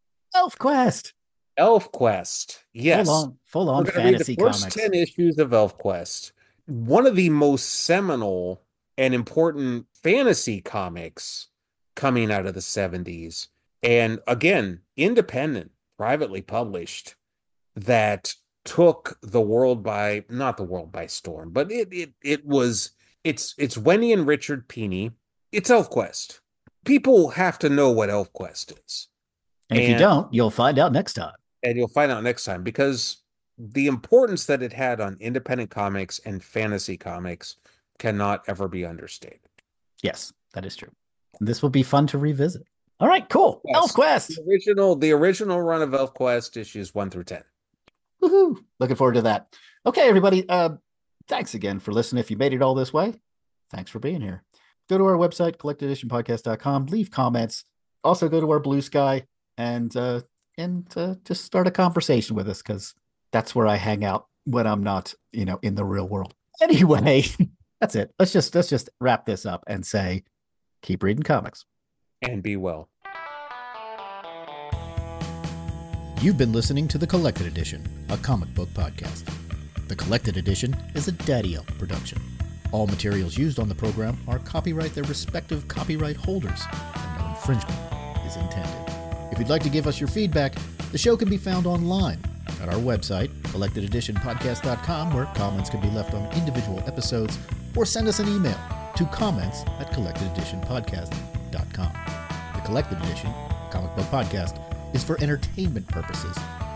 ElfQuest. ElfQuest. Yes. Full on, full on we're fantasy read the first comics. ten issues of ElfQuest. One of the most seminal and important fantasy comics coming out of the seventies. And again, independent, privately published, that took the world by, not the world by storm, but it it it was it's it's Wendy and Richard Pini. It's ElfQuest. People have to know what ElfQuest is. And if and, you don't, you'll find out next time. And you'll find out next time, because the importance that it had on independent comics and fantasy comics cannot ever be understated. Yes, that is true. This will be fun to revisit. All right, cool. ElfQuest. ElfQuest. The original, the original run of ElfQuest, issues one through ten. Woohoo! Looking forward to that. Okay, everybody. Uh, thanks again for listening. If you made it all this way, thanks for being here. Go to our website, collected edition podcast dot com. Leave comments. Also, go to our Blue Sky and uh, and uh, just start a conversation with us, because that's where I hang out when I'm not, you know, in the real world. Anyway, that's it. Let's just let's just wrap this up and say, keep reading comics and be well. You've been listening to The Collected Edition, a comic book podcast. The Collected Edition is a Daddy Elf production. All materials used on the program are copyright their respective copyright holders, and no infringement is intended. If you'd like to give us your feedback, the show can be found online at our website, collected edition podcast dot com, where comments can be left on individual episodes, or send us an email to comments at collected edition podcast dot com. The Collected Edition, comic book podcast, is for entertainment purposes